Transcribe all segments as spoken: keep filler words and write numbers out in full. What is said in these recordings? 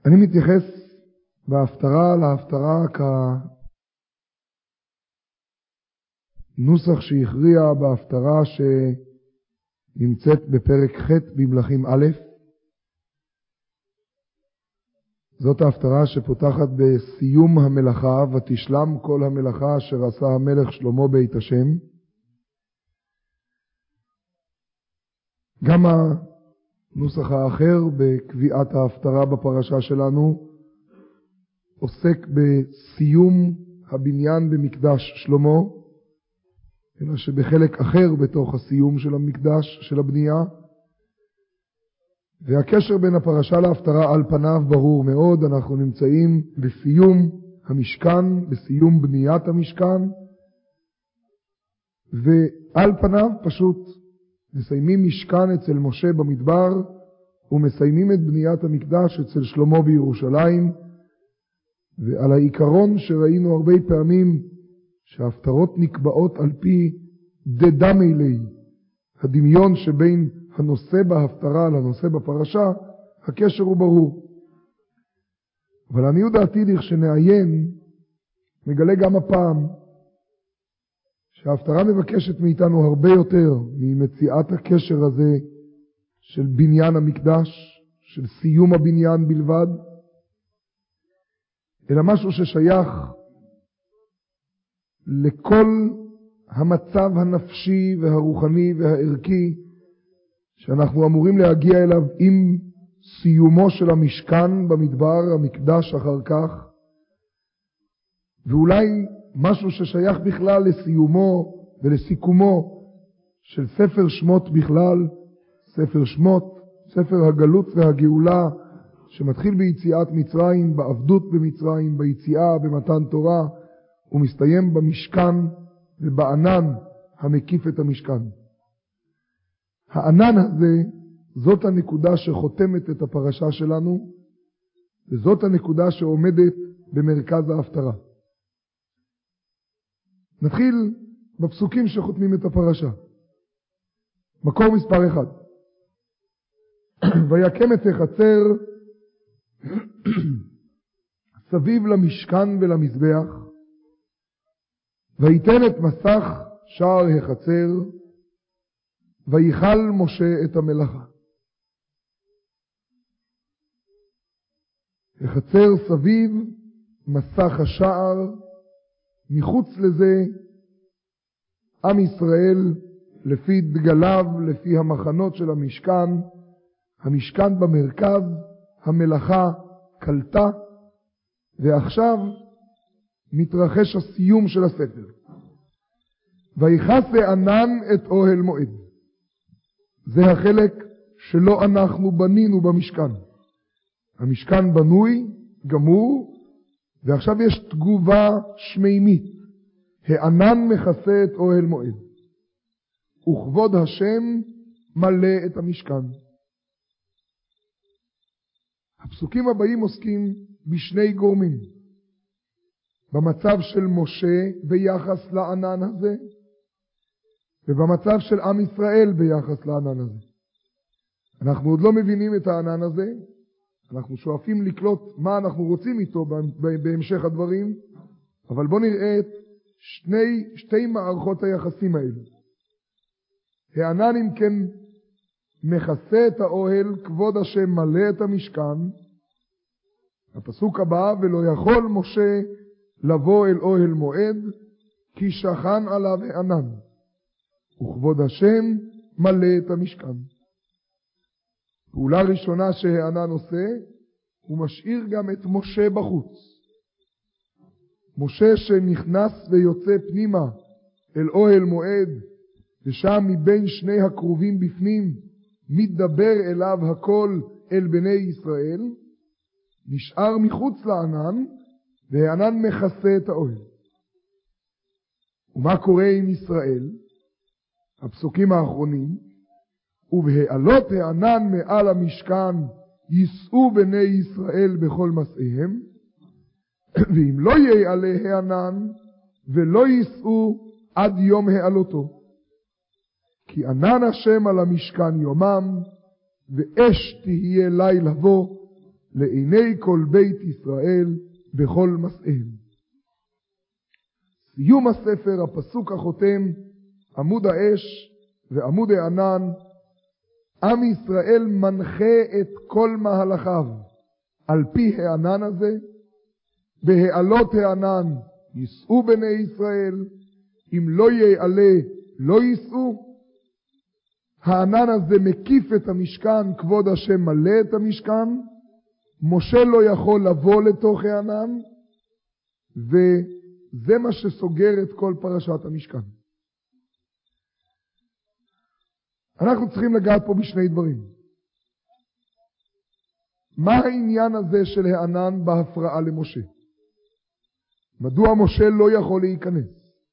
אני מתייחס בהפטרה להפטרה כנוסח שהכריע בהפטרה שנמצאת בפרק ח' במלכים א'. זאת ההפטרה שפותחת בסיום המלאכה, ותשלם כל המלאכה אשר עשה המלך שלמה בית השם. גם הנוסח האחר בקביעת ההפטרה בפרשה שלנו עוסק בסיום הבניין במקדש שלמה, אלא שבחלק אחר בתוך הסיום של המקדש, של הבנייה. והקשר בין הפרשה להפטרה על פניו ברור מאוד. אנחנו נמצאים בסיום המשכן, בסיום בניית המשכן, ועל פניו פשוט מסיימים משכן אצל משה במדבר ומסיימים את בניית המקדש אצל שלמה בירושלים. ועל העיקרון שראינו הרבה פעמים שההפטרות נקבעות על פי דדמי לי, הדמיון שבין הנושא בהפטרה לנושא בפרשה, הקשר הוא ברור. אבל לעניות דעתי לכשנעיין מגלה גם הפעם שההפטרה מבקשת מאיתנו הרבה יותר ממציאת הקשר הזה של בניין המקדש, של סיום הבניין בלבד, אלא משהו ששייך לכל המצב הנפשי והרוחני והערכי שאנחנו אמורים להגיע אליו עם סיומו של המשכן במדבר, המקדש אחר כך, ואולי משהו ששייך בכלל לסיומו ולסיכומו של ספר שמות בכלל, ספר שמות, ספר הגלות והגאולה, שמתחיל ביציאת מצרים, בעבדות במצרים, ביציאה, במתן תורה, ומסתיים במשכן ובענן המקיף את המשכן. הענן הזה, זאת הנקודה שחותמת את הפרשה שלנו, וזאת הנקודה שעומדת במרכז ההפטרה. נתחיל בפסוקים שחותמים את הפרשה. מקור מספר אחד. ויקם את החצר סביב למשכן ולמזבח, ויתן את מסך שער החצר, ויחל משה את המלאכה. החצר סביב מסך השער, מחוץ לזה עם ישראל לפי דגליו, לפי המחנות של המשכן, המשכן במרכז, המלאכה קלטה, ועכשיו מתרחש הסיום של הספר. ויכסה ענן את אוהל מועד. זה החלק שלא אנחנו בנינו במשכן. המשכן בנוי, גמור, ועכשיו יש תגובה שמימית. הענן מכסה את אוהל מועד, וכבוד השם מלא את המשכן. הפסוקים הבאים עוסקים בשני גורמים. במצב של משה ביחס לענן הזה, ובמצב של עם ישראל ביחס לענן הזה. אנחנו עוד לא מבינים את הענן הזה, אנחנו שואפים לקלוט מה אנחנו רוצים איתו בהמשך הדברים, אבל בואו נראה את שני, שתי מערכות היחסים האלו. הענן אם כן מכסה את האוהל, כבוד השם מלא את המשכן. הפסוק הבא, ולא יכול משה לבוא אל אוהל מועד, כי שכן עליו הענן, וכבוד השם מלא את המשכן. פעולה ראשונה שהענן עושה, הוא משאיר גם את משה בחוץ. משה שנכנס ויוצא פנימה אל אוהל מועד, ושם מבין שני הקרובים בפנים, מתדבר אליו הכל אל בני ישראל, נשאר מחוץ לענן, והענן מכסה את האוהל. ומה קורה עם ישראל? הפסוקים האחרונים, ובהעלות הענן מעל המשכן ייסעו בני ישראל בכל מסעיהם, ואם לא יעלה הענן ולא ייסעו עד יום העלותו. כי ענן השם על המשכן יומם, ואש תהיה לילה בו, לעיני כל בית ישראל בכל מסעיהם. סיום הספר, הפסוק החותם, עמוד האש ועמוד הענן, עם ישראל מנחה את כל מהלכיו על פי הענן הזה, בהעלות הענן ייסעו בני ישראל, אם לא יעלה לא ייסעו. הענן הזה מקיף את המשכן, כבוד השם מלא את המשכן, משה לא יכול לבוא לתוך הענן, וזה מה שסוגר את כל פרשת המשכן. אנחנו צריכים לגעת פה בשני דברים. מה העניין הזה של הענן בהפרעה למשה? מדוע משה לא יכול להיכנס?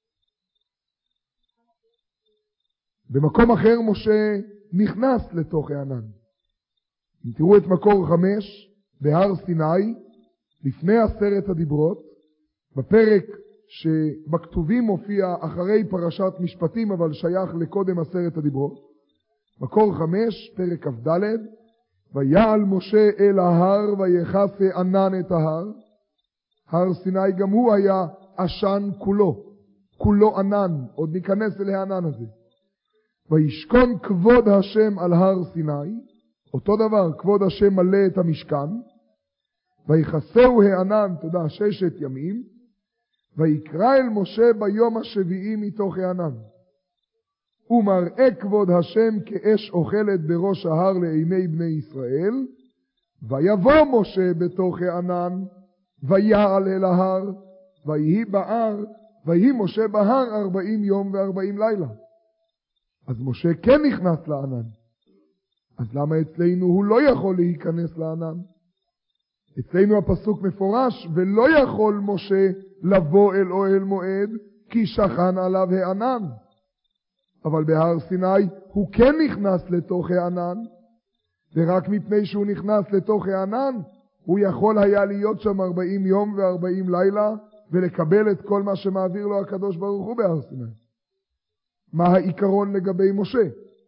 במקום אחר משה נכנס לתוך הענן. אם תראו את מקור חמש בהר סיני, לפני עשרת הדיברות, בפרק שבכתובים מופיע אחרי פרשת משפטים, אבל שייך לקודם עשרת הדיברות. מקור חמש, פרק כ"ד, ויעל משה אל ההר ויכסה ענן את ההר. הר סיני גם הוא היה עשן כולו, כולו ענן, עוד ניכנס אל הענן הזה. וישכון כבוד השם על הר סיני, אותו דבר, כבוד השם מלא את המשכן, ויכסהו הענן, תודה, ששת ימים, ויקרא אל משה ביום השביעי מתוך הענן. ומראה כבוד השם כאש אוכלת בראש ההר לעיני בני ישראל, ויבוא משה בתוך הענן, ויעל אל ההר, ויהי בהר, ויהי משה בהר ארבעים יום וארבעים לילה. אז משה כן נכנס לענן. אז למה אצלנו הוא לא יכול להיכנס לענן? אצלנו הפסוק מפורש, ולא יכול משה לבוא אל אוהל מועד, כי שכן עליו הענן. אבל בהר סיני הוא כן נכנס לתוך הענן, ורק מפני שהוא נכנס לתוך הענן, הוא יכול היה להיות שם ארבעים יום וארבעים לילה, ולקבל את כל מה שמעביר לו הקדוש ברוך הוא בהר סיני. מה העיקרון לגבי משה?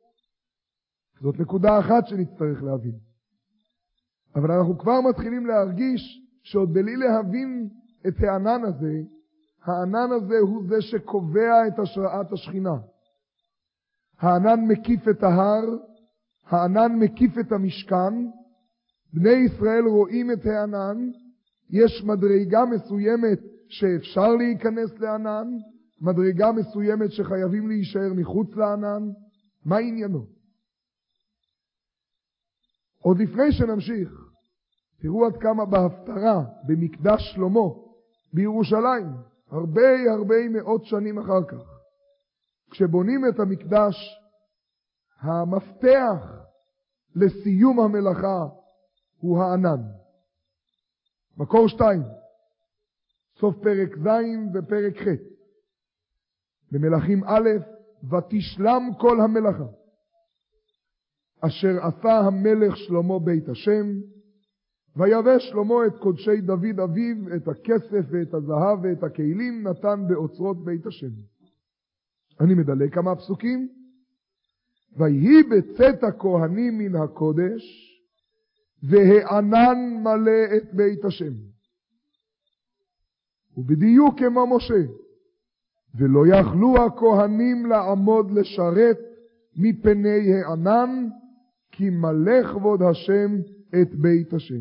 זאת נקודה אחת שנצטרך להבין. אבל אנחנו כבר מתחילים להרגיש שעוד בלי להבין את הענן הזה, הענן הזה הוא זה שקובע את השראת השכינה. הענן מקיף את ההר, הענן מקיף את המשכן, בני ישראל רואים את הענן, יש מדרגה מסוימת שאפשר להיכנס לענן, מדרגה מסוימת שחייבים להישאר מחוץ לענן. מה עניינו? עוד לפני שנמשיך, תראו עד כמה בהפטרה במקדש שלמה בירושלים, הרבה הרבה מאות שנים אחר כך, כשבונים את המקדש, המפתח לסיום המלאכה הוא הענן. מקור שתיים, סוף פרק ז' ופרק ח', במלאכים א', ותשלם כל המלאכה אשר עשה המלך שלמה בית השם, ויבא שלמה את קודשי דוד אביו, את הכסף ואת הזהב ואת הכלים נתן באוצרות בית השם. אני מדלג כמה פסוקים. ויהי בצאת הכהנים מן הקודש, והענן מלא את בית השם. ובדיוק כמו משה, ולא יכלו הכהנים לעמוד לשרת מפני הענן, כי מלא כבוד השם את בית השם.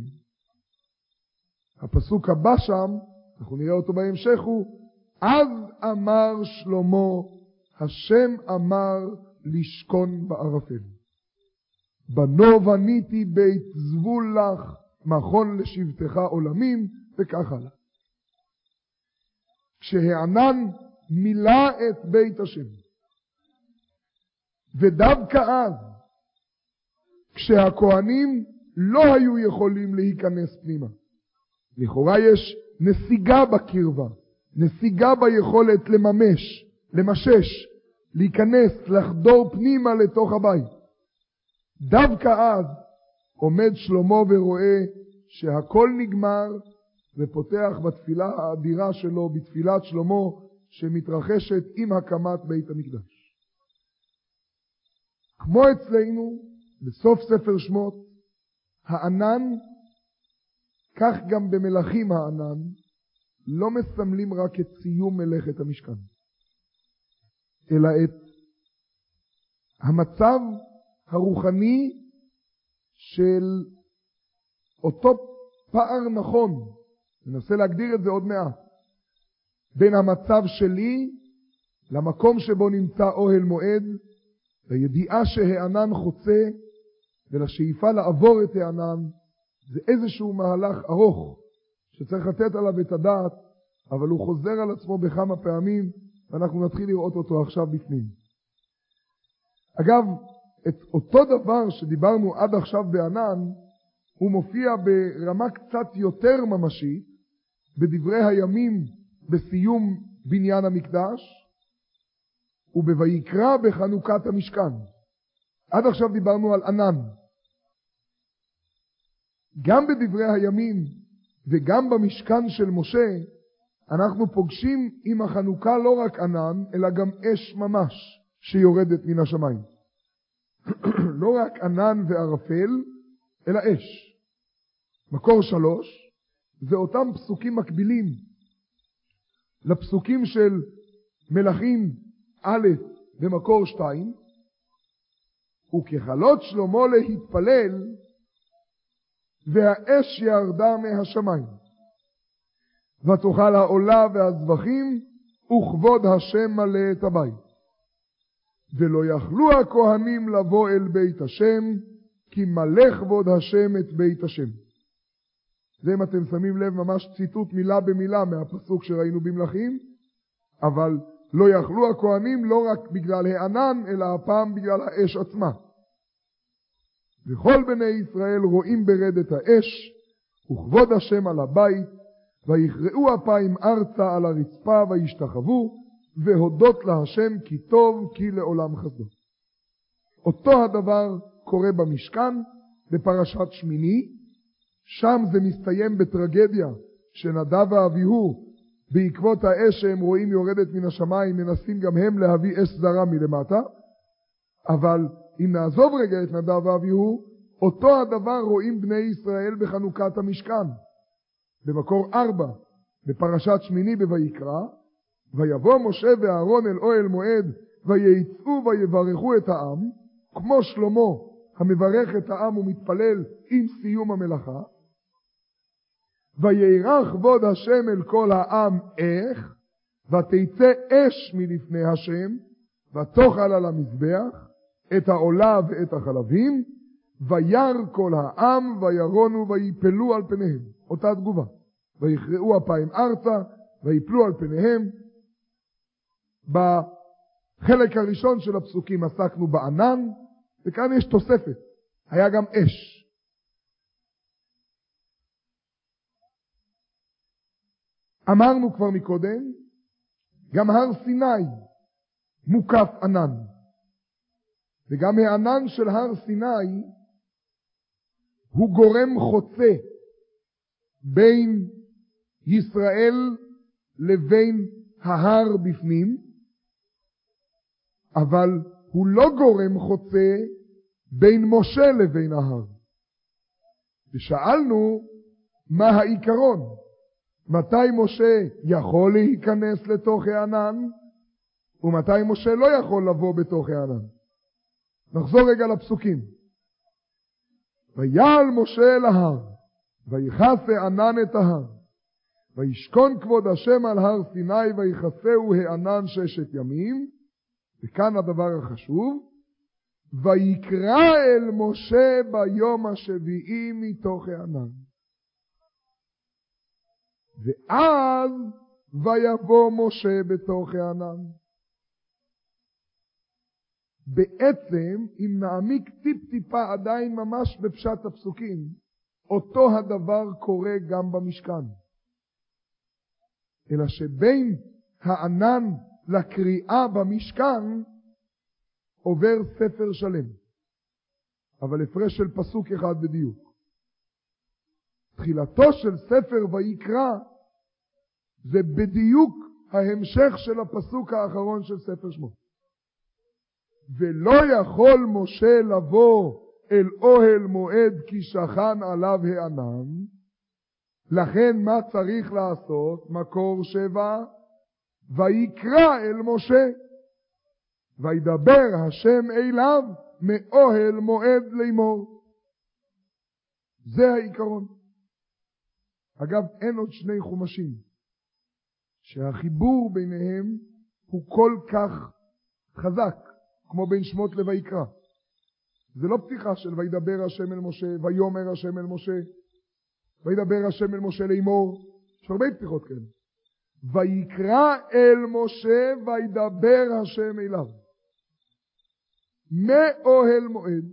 הפסוק הבא שם, אנחנו נראה אותו בהמשך, הוא אז אמר שלמה, השם אמר לשכון בערפל. בנו בניתי בית זבול לך, מכון לשבטך עולמים, וכך הלאה. כשהענן מילא את בית השם, ודווקא אז, כשהכהנים לא היו יכולים להיכנס פנימה, לכאורה יש נסיגה בקרבה, נסיגה ביכולת לממש, למשש, להיכנס, לחדור פנימה לתוך הבית. דווקא אז עומד שלמה ורואה שהכל נגמר, ופותח בתפילה האדירה שלו, בתפילת שלמה שמתרחשת עם הקמת בית המקדש. כמו אצלנו, בסוף ספר שמות, הענן כך גם במלאכים הענן, לא מסמלים רק את סיום מלאכת המשכן, אלא את המצב הרוחני של אותו פער נכון, ננסה להגדיר את זה עוד מעט, בין המצב שלי למקום שבו נמצא אוהל מועד, לידיעה שהענן חוצה, ולשאיפה לעבור את הענן. זה איזשהו מהלך ארוך שצריך לתת עליו את הדעת, אבל הוא חוזר על עצמו בכמה פעמים, ואנחנו נתחיל לראות אותו עכשיו בפנים. אגב, את אותו דבר שדיברנו עד עכשיו בענן, הוא מופיע ברמה קצת יותר ממשית, בדברי הימים בסיום בניין המקדש, ובויקרא בחנוכת המשכן. עד עכשיו דיברנו על ענן. גם בדברי הימים וגם במשכן של משה, אנחנו פוגשים עם החנוכה לא רק ענן, אלא גם אש ממש שיורדת מן השמיים. לא רק ענן וערפל, אלא אש. מקור שלוש, זה אותם פסוקים מקבילים לפסוקים של מלכים א' במקור שתיים, וככלות שלמה להתפלל, והאש ירדה מהשמיים, ותאכל העולה והזבחים, וכבוד השם מלא את הבית. ולא יכלו הכהנים לבוא אל בית השם, כי מלא כבוד השם את בית השם. זה אם אתם שמים לב ממש ציטוט מילה במילה מהפסוק שראינו במלכים, אבל לא יכלו הכהנים לא רק בגלל הענן, אלא הפעם בגלל האש עצמה. וכל בני ישראל רואים ברדת האש, וכבוד השם על הבית, ויכרעו אפיים ארצה על הרצפה וישתחוו, והודות להשם כי טוב כי לעולם חסדו. אותו הדבר קורה במשכן, בפרשת שמיני, שם זה מסתיים בטרגדיה, שנדב ואביהו, בעקבות האש שהם רואים יורדת מן השמיים, מנסים גם הם להביא אש זרה מלמטה, אבל אם נעזוב רגע את נדב ואביהו, אותו הדבר רואים בני ישראל בחנוכת המשכן. במקור ארבע, בפרשת שמיני בויקרא, ויבוא משה ואהרון אל אוהל מועד, ויצאו ויברכו את העם, כמו שלמה המברך את העם ומתפלל עם סיום המלאכה, וירח כבוד השם אל כל העם איך, ותצא אש מלפני השם, ותאכל על המזבח את העולה ואת החלבים, ויר כל העם וירונו ויפלו על פניהם. אותה תגובה. ויכרעו אפיים ארצה ויפלו על פניהם. בחלק הראשון של הפסוקים עסקנו בענן, וכאן יש תוספת. היה גם אש. אמרנו כבר מקודם, גם הר סיני מוקף ענן. וגם הענן של הר סיני הוא גורם חוצה בין ישראל לבין ההר בפנים, אבל הוא לא גורם חוצה בין משה לבין ההר. ושאלנו מה העיקרון, מתי משה יכול להיכנס לתוך הענן, ומתי משה לא יכול לבוא בתוך הענן. נחזור רגע לפסוקים. ויעל משה אל ההר, ויכסה ענן את ההר, וישכון כבוד השם על הר סיני, ויכסהו הענן ששת ימים, וכאן הדבר החשוב, ויקרא אל משה ביום השביעי מתוך הענן. ואז ויבוא משה בתוך הענן. בעצם, אם נעמיק טיפ טיפה עדיין ממש בפשט הפסוקים, אותו הדבר קורה גם במשכן. אלא שבין הענן לקריאה במשכן עובר ספר שלם, אבל הפרש של פסוק אחד בדיוק. תחילתו של ספר ויקרא זה בדיוק ההמשך של הפסוק האחרון של ספר שמות. ולא יכול משה לבוא אל אוהל מועד כי שכן עליו הענן, לכן מה צריך לעשות? מקור שבע, ויקרא אל משה, וידבר השם אליו מאוהל מועד לאמור. זה העיקרון. אגב, אין עוד שני חומשים, שהחיבור ביניהם הוא כל כך חזק, כמו בין שמות לויקרא. זה לא פתיחה של וידבר השם אל משה, ויאמר השם אל משה, וידבר השם אל משה לאמור. יש הרבה פתיחות כאלה. ויקרא אל משה וידבר השם אליו. מאוהל מועד.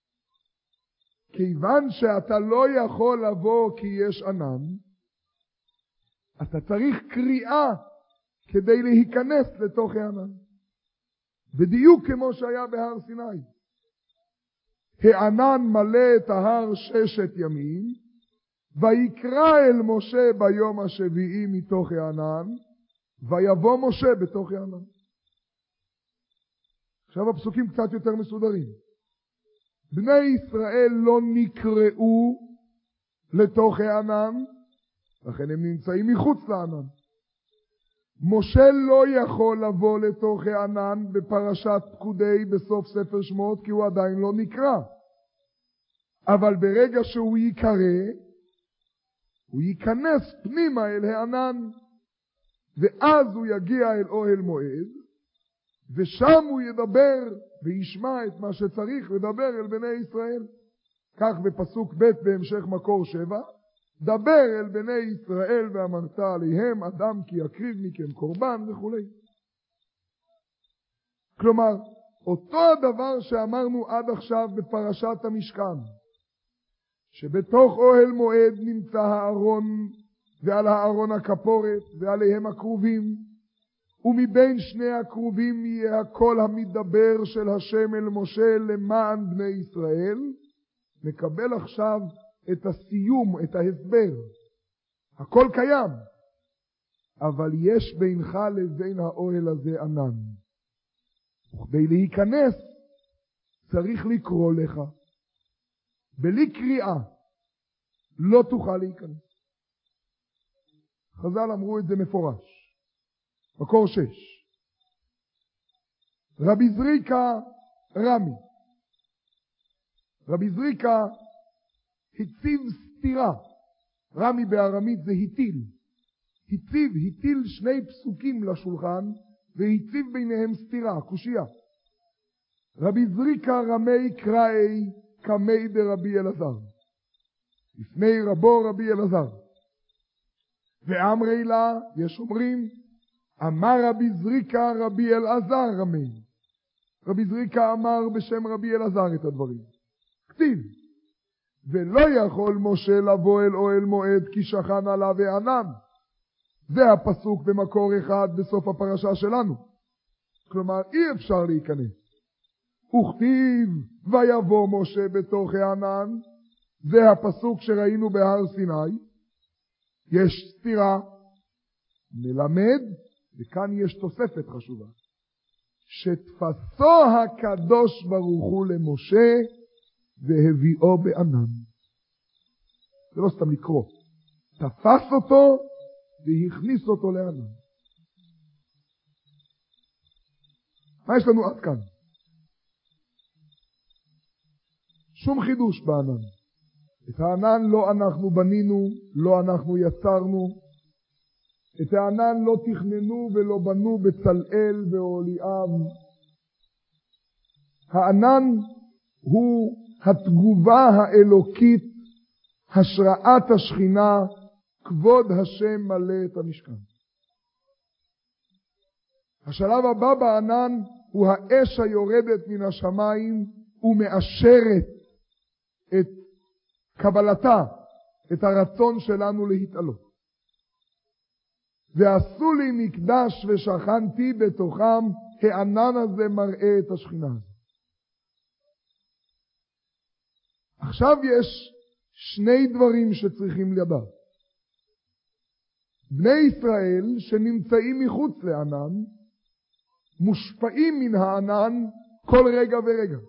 כיוון שאתה לא יכול לבוא כי יש ענן, אתה צריך קריאה כדי להיכנס לתוך הענן. בדיוק כמו שהיה בהר סיני. הענן מלא את ההר ששת ימים, ויקרא אל משה ביום השביעי מתוך הענן, ויבוא משה בתוך הענן. עכשיו הפסוקים קצת יותר מסודרים. בני ישראל לא נקראו לתוך הענן, לכן הם נמצאים מחוץ לענן. משה לא יכול לבוא לתוך הענן בפרשת פקודי בסוף ספר שמות, כי הוא עדיין לא נקרא. אבל ברגע שהוא יקרא, הוא ייכנס פנימה אל הענן, ואז הוא יגיע אל אוהל מועד, ושם הוא ידבר וישמע את מה שצריך לדבר אל בני ישראל. כך בפסוק ב' בהמשך מקור שבע, דבר אל בני ישראל ואמרת עליהם, אדם כי יקריב מכם קורבן וכו'. כלומר, אותו הדבר שאמרנו עד עכשיו בפרשת המשכן, שבתוך אוהל מועד נמצא הארון, ועל הארון הכפורת, ועליהם הכרובים, ומבין שני הכרובים יהיה הקול המדבר של השם אל משה למען בני ישראל. נקבל עכשיו את הסיום, את ההסבר. הכל קיים, אבל יש בינך לבין האוהל הזה ענן. וכדי להיכנס צריך לקרוא לך. בלי קריאה לא תוכל להיכנס. חז"ל אמרו את זה מפורש. מקור שש. רבי זריקה רמי. רבי זריקה הציב סתירה. רמי בארמית זה היטיל. הציב, היטיל שני פסוקים לשולחן, והציב ביניהם סתירה, קושייה. רבי זריקה רמי קראי קמי דרבי אלעזר. לפני רבו רבי אלעזר. ואמרי לה, יש אומרים, אמר רבי זריקה רבי אלעזר רמי. רבי זריקה אמר בשם רבי אלעזר את הדברים. כתיב, ולא יכול משה לבוא אל אוהל מועד כי שכן עליו הענן. זה הפסוק במקור אחד בסוף הפרשה שלנו. כלומר, אי אפשר להיכנס. וכתיב, ויבוא משה בתוך הענן. זה הפסוק שראינו בהר סיני. יש סתירה. מלמד, וכאן יש תוספת חשובה. שתפסו הקדוש ברוך הוא למשה, והביאו בענן. זה לא סתם לקרוא. תפס אותו, והכניס אותו לענן. מה יש לנו עד כאן? שום חידוש בענן. את הענן לא אנחנו בנינו, לא אנחנו יצרנו. את הענן לא תכננו ולא בנו בצלאל ואוליאב. הענן הוא התגובה האלוקית, השראת השכינה, כבוד השם מלא את המשכן. השלב הבא בענן הוא האש היורדת מן השמיים ומאשרת את קבלתה, את הרצון שלנו להתעלות. ועשו לי מקדש ושכנתי בתוכם, הענן הזה מראה את השכינה. עכשיו יש שני דברים שצריכים לדעת. בני ישראל שנמצאים מחוץ לענן, מושפעים מן הענן כל רגע ורגע.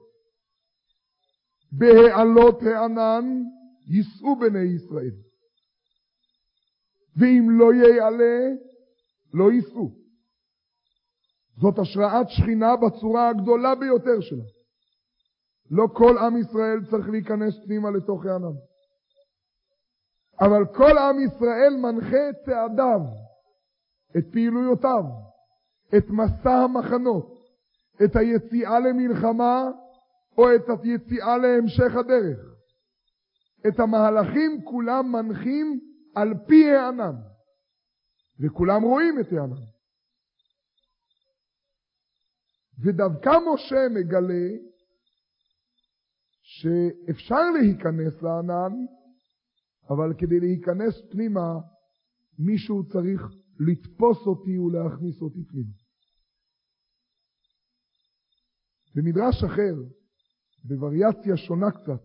בהעלות הענן ייסעו בני ישראל. ואם לא יעלה, לא ייסעו. זאת השראת שכינה בצורה הגדולה ביותר שלה. לא כל עם ישראל צריך להיכנס פנימה לתוך הענן. אבל כל עם ישראל מנחה את צעדיו, את פעילויותיו, את מסע המחנות, את היציאה למלחמה או את היציאה להמשך הדרך. את המהלכים כולם מנחים על פי הענן, וכולם רואים את הענן. ודווקא משה מגלה שאפשר להיכנס לענן, אבל כדי להיכנס פנימה, מישהו צריך לתפוס אותי ולהכניס אותי פנימה. במדרש אחר, בווריאציה שונה קצת,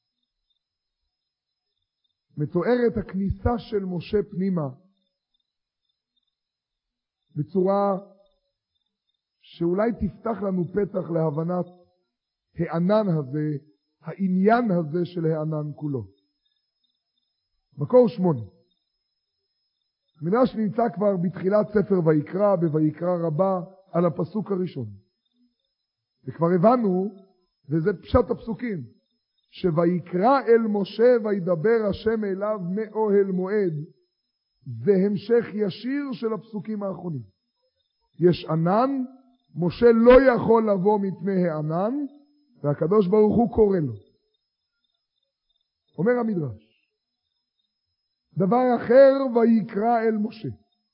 מתוארת הכניסה של משה פנימה בצורה שאולי תפתח לנו פתח להבנת הענן הזה, העניין הזה של הענן כולו. מקור שמונה. מדרש נמצא כבר בתחילת ספר ויקרא, בויקרא רבה, על הפסוק הראשון. וכבר הבנו, וזה פשט הפסוקים, שויקרא אל משה וידבר השם אליו מאוהל מועד, זה המשך ישיר של הפסוקים האחרונים. יש ענן, משה לא יכול לבוא מפני הענן, והקדוש ברוך הוא קורא לו. אומר המדרש, דבר אחר ויקרא אל משה.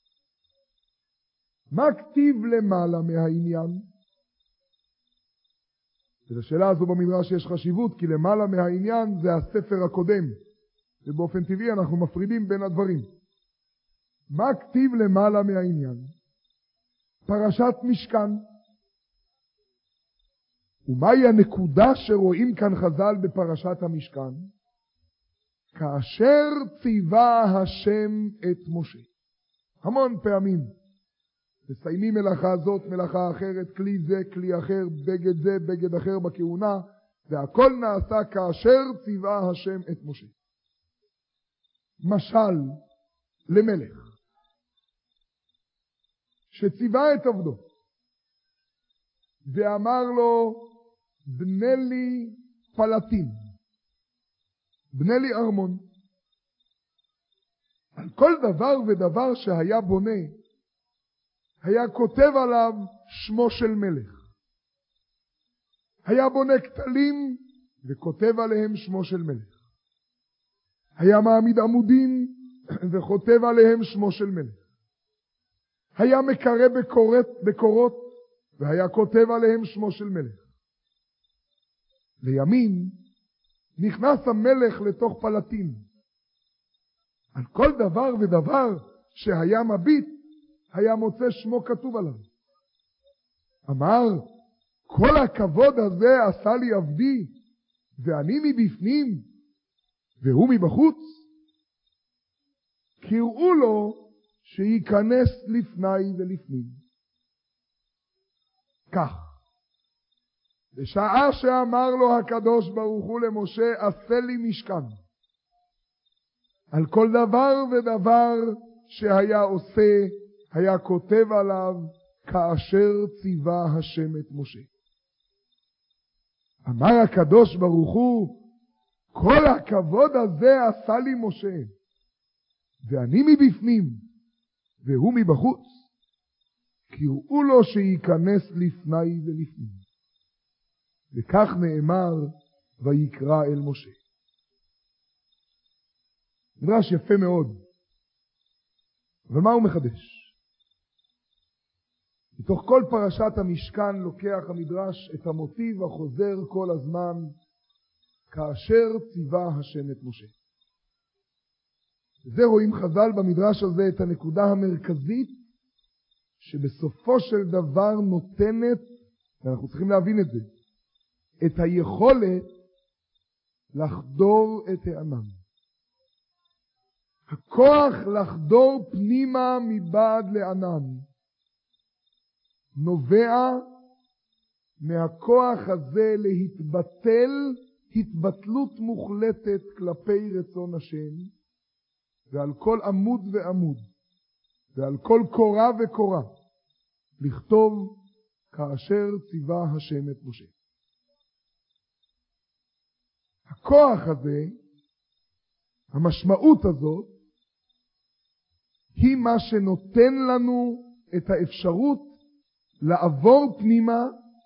מה כתיב למעלה מהעניין? ולשאלה הזו במדרש יש חשיבות, כי למעלה מהעניין זה הספר הקודם, ובאופן טבעי אנחנו מפרידים בין הדברים. מה כתיב למעלה מהעניין? פרשת משכן. ומהי הנקודה שרואים כאן חז"ל בפרשת המשכן? כאשר ציווה השם את משה. המון פעמים מסיימים מלאכה זאת, מלאכה אחרת, כלי זה, כלי אחר, בגד זה, בגד אחר בכהונה, והכל נעשה כאשר ציווה השם את משה. משל למלך שציווה את עבדו ואמר לו, בנה לי פלטין, בנה לי ארמון. על כל דבר ודבר שהיה בונה, היה כותב עליו שמו של מלך. היה בונה כתלים וכותב עליהם שמו של מלך. היה מעמיד עמודים וכותב עליהם שמו של מלך. היה מקרה בקורות, בקורות והיה כותב עליהם שמו של מלך. לימים נכנס המלך לתוך פלטין. על כל דבר ודבר שהיה מביט, היה מוצא שמו כתוב עליו. אמר, כל הכבוד הזה עשה לי עבדי, ואני מבפנים, והוא מבחוץ. קראו לו שייכנס לפני ולפנים. כך, בשעה שאמר לו הקדוש ברוך הוא למשה, עשה לי משכן. על כל דבר ודבר שהיה עושה, היה כותב עליו כאשר ציווה השם את משה. אמר הקדוש ברוך הוא, כל הכבוד הזה עשה לי משה, ואני מבפנים, והוא מבחוץ. קראו לו שייכנס לפני ולפנים. וכך נאמר, ויקרא אל משה. מדרש יפה מאוד. אבל מה הוא מחדש? מתוך כל פרשת המשכן לוקח המדרש את המוטיב החוזר כל הזמן, כאשר ציווה השם את משה. וזה רואים חז"ל במדרש הזה את הנקודה המרכזית, שבסופו של דבר נותנת, ואנחנו צריכים להבין את זה, את היכולת לחדור את הענן. הכוח לחדור פנימה מבעד לענן נובע מהכוח הזה להתבטל התבטלות מוחלטת כלפי רצון השם, ועל כל עמוד ועמוד, ועל כל קורה וקורה, לכתוב כאשר ציווה השם את משה. הכוח הזה, המשמעות הזאת, היא מה שנותן לנו את האפשרות לעבור פנימה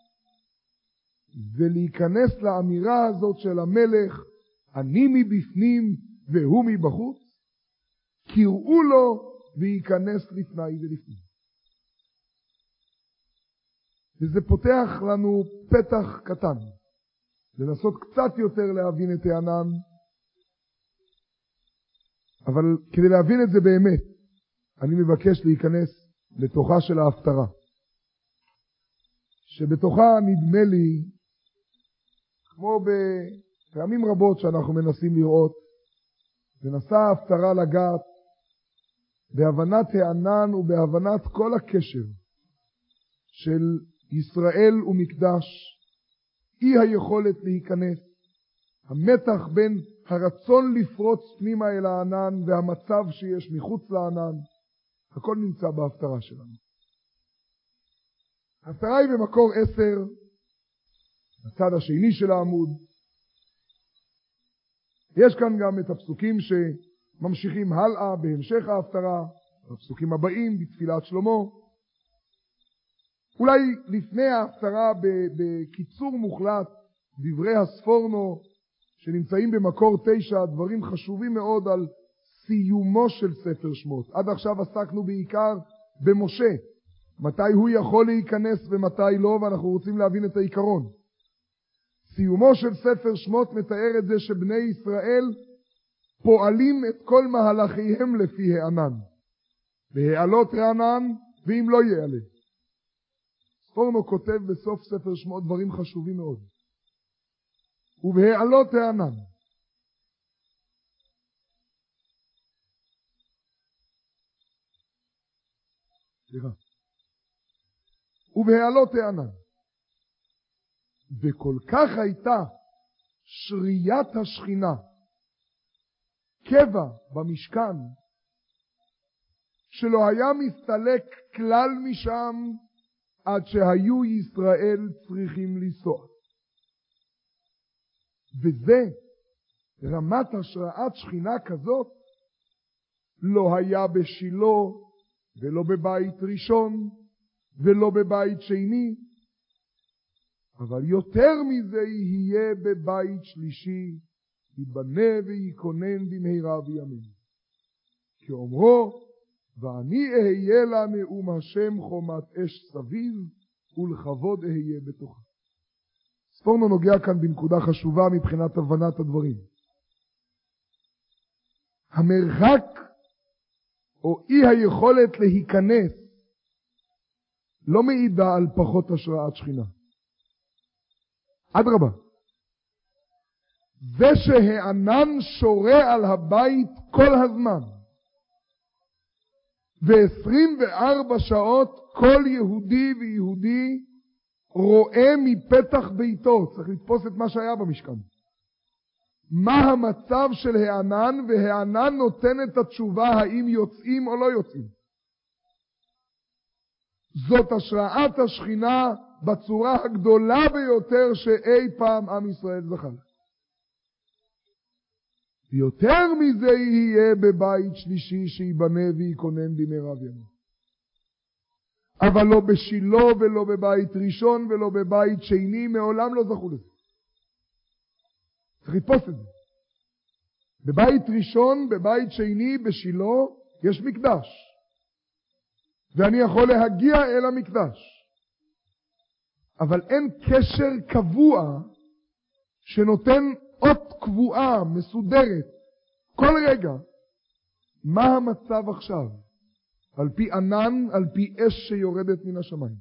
ולהיכנס לאמירה הזאת של המלך, אני מבפנים והוא מבחוץ, קראו לו וייכנס לפני ולפנים. וזה פותח לנו פתח קטן, לנסות קצת יותר להבין את הענן, אבל כדי להבין את זה באמת, אני מבקש להיכנס לתוכה של ההפטרה, שבתוכה נדמה לי, כמו בפעמים רבות שאנחנו מנסים לראות, ונסה ההפטרה לגעת בהבנת הענן ובהבנת כל הקשר של ישראל ומקדש, אי היכולת להיכנס, המתח בין הרצון לפרוץ פנימה אל הענן והמצב שיש מחוץ לענן, הכל נמצא בהפטרה שלנו. ההפטרה היא במקור עשר, בצד השני של העמוד. יש כאן גם את הפסוקים שממשיכים הלאה בהמשך ההפטרה, הפסוקים הבאים בתפילת שלמה. אולי לפני ההפטרה בקיצור מוחלט, דברי הספורנו שנמצאים במקור תשע, דברים חשובים מאוד על סיומו של ספר שמות. עד עכשיו עסקנו בעיקר במשה, מתי הוא יכול להיכנס ומתי לא, ואנחנו רוצים להבין את העיקרון. סיומו של ספר שמות מתאר את זה שבני ישראל פועלים את כל מהלכיהם לפי הענן. בהעלות הענן ואם לא יעלה. ספורנו כותב בסוף ספר שמות דברים חשובים מאוד. ובהעלות הענן. סליחה. ובהעלות הענן. וכל כך הייתה שריית השכינה קבע במשכן, שלא היה מסתלק כלל משם עד שהיו ישראל צריכים לנסוע. וזה, רמת השראת שכינה כזאת, לא היה בשילה ולא בבית ראשון ולא בבית שני, אבל יותר מזה יהיה בבית שלישי, ייבנה וייכונן במהרה בימינו. כאומרו, ואני אהיה לה נאום השם חומת אש סביב, ולכבוד אהיה בתוכה. ספורנו נוגע כאן בנקודה חשובה מבחינת הבנת הדברים. המרחק או אי היכולת להיכנס לא מעידה על פחות השראת שכינה. אדרבה, זה שהענן שורה על הבית כל הזמן, ב-עשרים וארבע שעות כל יהודי ויהודי רואה מפתח ביתו, צריך לתפוס את מה שהיה במשכן. מה המצב של הענן, והענן נותן את התשובה האם יוצאים או לא יוצאים. זאת השראת השכינה בצורה הגדולה ביותר שאי פעם עם ישראל זכה. ויותר מזה יהיה בבית שלישי שיבנה וייכונן במהרה בימינו. אבל לא בשילה ולא בבית ראשון ולא בבית שני, מעולם לא זכו לזה. צריך לתפוס את זה. בבית ראשון, בבית שני, בשילה, יש מקדש. ואני יכול להגיע אל המקדש. אבל אין קשר קבוע שנותן אות קבועה, מסודרת, כל רגע. מה המצב עכשיו? על פי ענן, על פי אש שיורדת מן השמיים.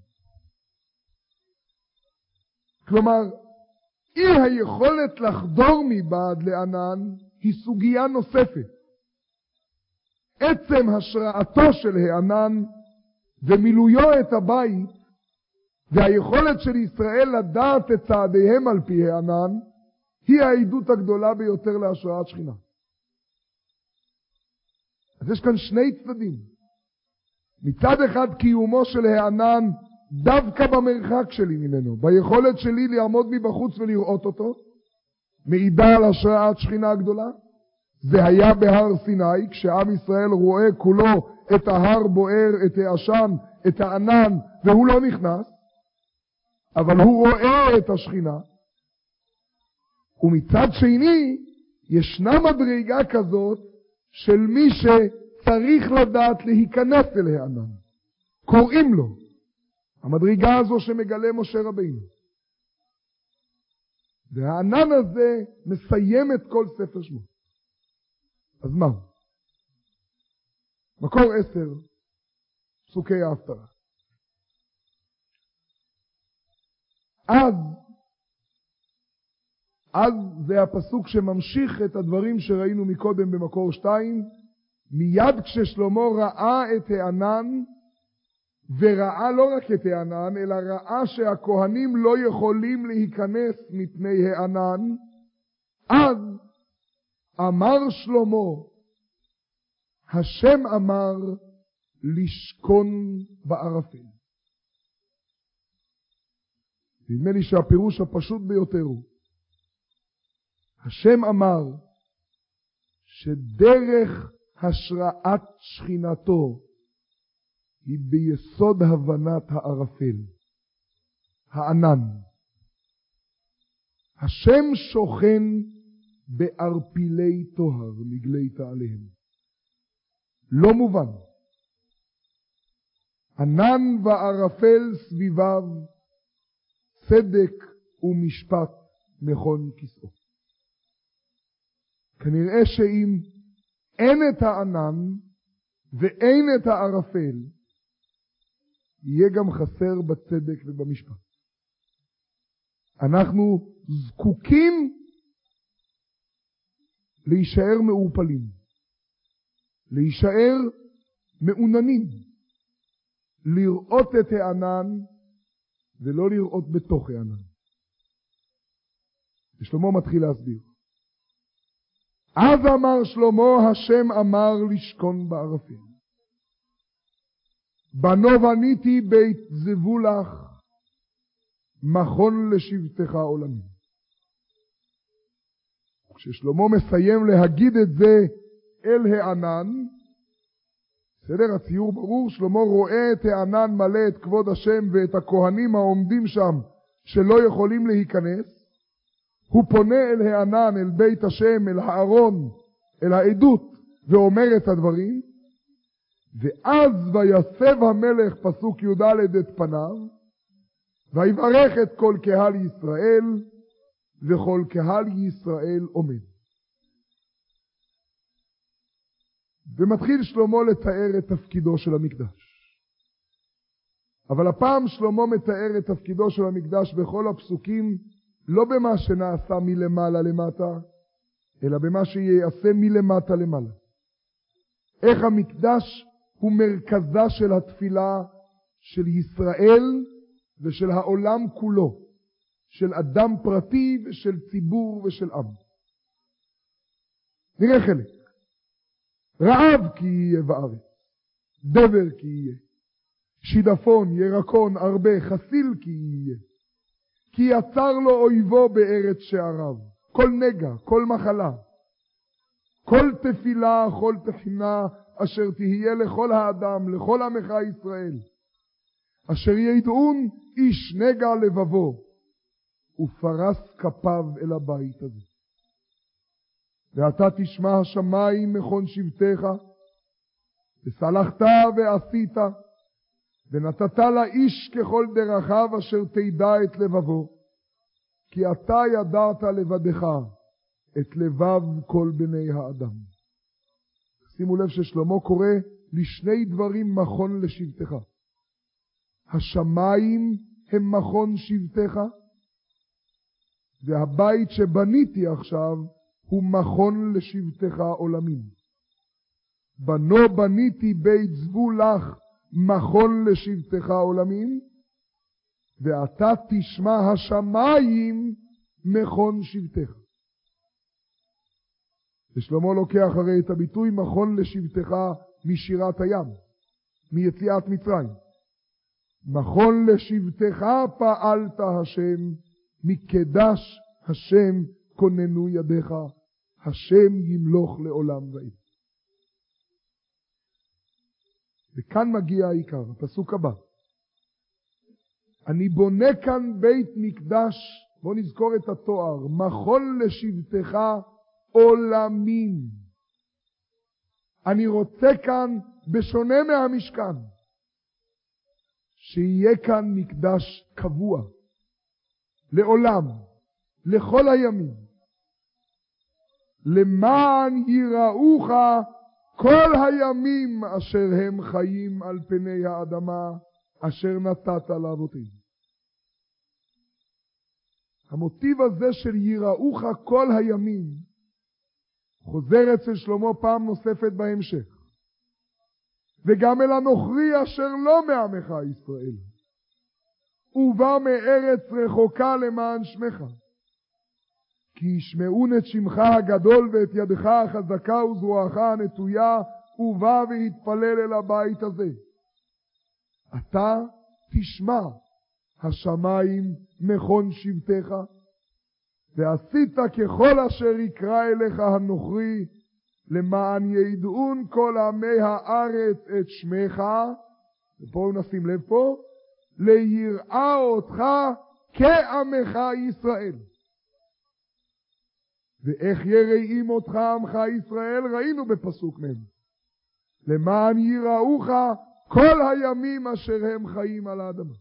כלומר, אי היכולת לחדור מבעד לענן היא סוגיה נוספת. עצם השראתו של הענן ומילויו את הבית והיכולת של ישראל לדעת את צעדיהם על פי הענן היא העדות הגדולה ביותר להשראת שכינה. אז יש כאן שני צדדים. מצד אחד קיומו של הענן דווקא במרחק שלי ממנו, ביכולת שלי לעמוד מבחוץ ולראות אותו, מעידה על השראת שכינה הגדולה. זה היה בהר סיני, כשעם ישראל רואה כולו את ההר בוער, את העשן, את הענן, והוא לא נכנס, אבל הוא רואה את השכינה. ומצד שני, ישנה מדרגה כזאת של מי שצריך לדעת להיכנס אל הענן. קוראים לו. המדרגה הזו שמגלה משה רבינו. והענן הזה מסיים את כל ספר שמות. אז מה? מקור עשר, פסוקי ההפטרה. אז, אז זה הפסוק שממשיך את הדברים שראינו מקודם במקור שתיים, מיד כששלמה ראה את הענן, וראה לא רק את הענן, אלא ראה שהכהנים לא יכולים להיכנס מפני הענן, אז אמר שלמה, השם אמר לשכון בערפל. נדמה לי שהפירוש הפשוט ביותר הוא, השם אמר שדרך השראת שכינתו היא ביסוד הבנת הערפל, הענן. השם שוכן בערפילי טוהר, נגלית עליהם. לא מובן. ענן וערפל סביביו, צדק ומשפט מכון כסאו. כנראה שאם אין את הענן ואין את הערפל, יהיה גם חסר בצדק ובמשפט. אנחנו זקוקים להישאר מעורפלים, להישאר מעוננים, לראות את הענן ולא לראות בתוך הענן. ושלמה מתחיל להסביר. אז אמר שלמה, השם אמר לשכון בערפל. בנו בניתי בית זבולך, מכון לשבטך עולמי. כששלמה מסיים להגיד את זה אל הענן, בסדר, הציור ברור, שלמה רואה את הענן מלא את כבוד השם ואת הכהנים העומדים שם שלא יכולים להיכנס, הוא פונה אל הענן, אל בית השם, אל הארון, אל העדות, ואומר את הדברים, ואז ויסב המלך, פסוק י"ד, את פניו, ויברך את כל קהל ישראל, וכל קהל ישראל עומד. ומתחיל שלמה לתאר את תפקידו של המקדש. אבל הפעם שלמה מתאר את תפקידו של המקדש בכל הפסוקים, לא במה שנעשה מלמעלה למטה, אלא במה שיעשה מלמטה למעלה. איך המקדש הוא מרכזה של התפילה של ישראל ושל העולם כולו, של אדם פרטי ושל ציבור ושל עם. נראה חלק. רעב כי יהיה בארץ, דבר כי יהיה, שידפון, ירקון, הרבה, חסיל כי יהיה, כי יצר לו אויבו בארץ שעריו, כל נגע, כל מחלה, כל תפילה, כל תחינה, אשר תהיה לכל האדם, לכל עמך ישראל, אשר ידעון איש נגע לבבו, ופרס כפיו אל הבית הזה. ואתה תשמע השמיים מכון שבטך, וסלחת ועשית, ונתת לאיש ככל דרכיו אשר תדע את לבבו, כי אתה ידעת לבדך את לבב כל בני האדם. שימו לב ששלמה קורא לשני דברים מכון לשבטך. השמיים הם מכון שבטך, והבית שבניתי עכשיו הוא מכון לשבטך עולמים. בנו בניתי בית זבולך, מכון לשבטך עולמים, ואתה תשמע השמיים מכון שבטך. ושלמה לוקח הרי את הביטוי מכון לשבטך משירת הים, מיציאת מצרים. מכון לשבטך פעלת השם, מקדש השם כוננו ידיך, השם ימלוך לעולם ועד. וכאן מגיע העיקר, הפסוק הבא. אני בונה כאן בית מקדש, בוא נזכור את התואר, מכון לשבטך עולמים. אני רוצה כאן, בשונה מהמשכן, שיהיה כאן מקדש קבוע, לעולם, לכל הימים. למען יראוך כל הימים אשר הם חיים על פני האדמה, אשר נתת לאבותינו. המוטיב הזה של יראוך כל הימים, חוזר אצל שלמה פעם נוספת בהמשך. וגם אל הנוכרי אשר לא מעמך ישראל, ובא מארץ רחוקה למען שמך. כי ישמעון את שמך הגדול ואת ידך החזקה וזרועך הנטויה, ובא והתפלל אל הבית הזה. אתה תשמע השמיים מכון שבטך, ועשית ככל אשר יקרא אליך הנוכרי, למען ידעון כל עמי הארץ את שמך, ופה נשים לב פה, ליראה אותך כעמך ישראל. ואיך יראים אותך עמך ישראל, ראינו בפסוק מהם. למען יראוך כל הימים אשר הם חיים על האדמה.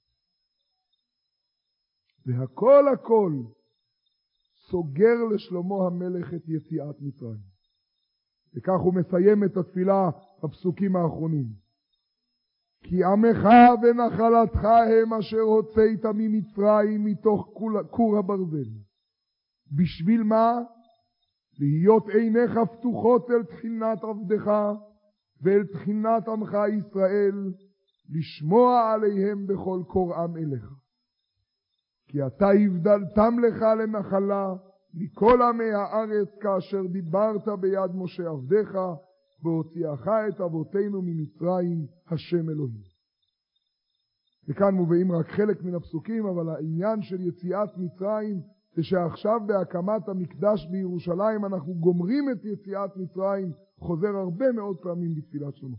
והכל הכל סוגר לשלמה המלך את יציאת מצרים. וכך הוא מסיים את התפילה בפסוקים האחרונים. כי עמך ונחלתך הם אשר הוצאת ממצרים מתוך כור הברזל. בשביל מה? להיות עיניך פתוחות אל תחינת עבדך ואל תחינת עמך ישראל, לשמוע עליהם בכל קוראם אליך. כי אתה הבדלתם לך לנחלה מכל עמי הארץ, כאשר דיברת ביד משה עבדך, והוציאך את אבותינו ממצרים, השם אלוהים. וכאן מובאים רק חלק מן הפסוקים, אבל העניין של יציאת מצרים, זה שעכשיו בהקמת המקדש בירושלים, אנחנו גומרים את יציאת מצרים, חוזר הרבה מאוד פעמים בתפילת שלמה.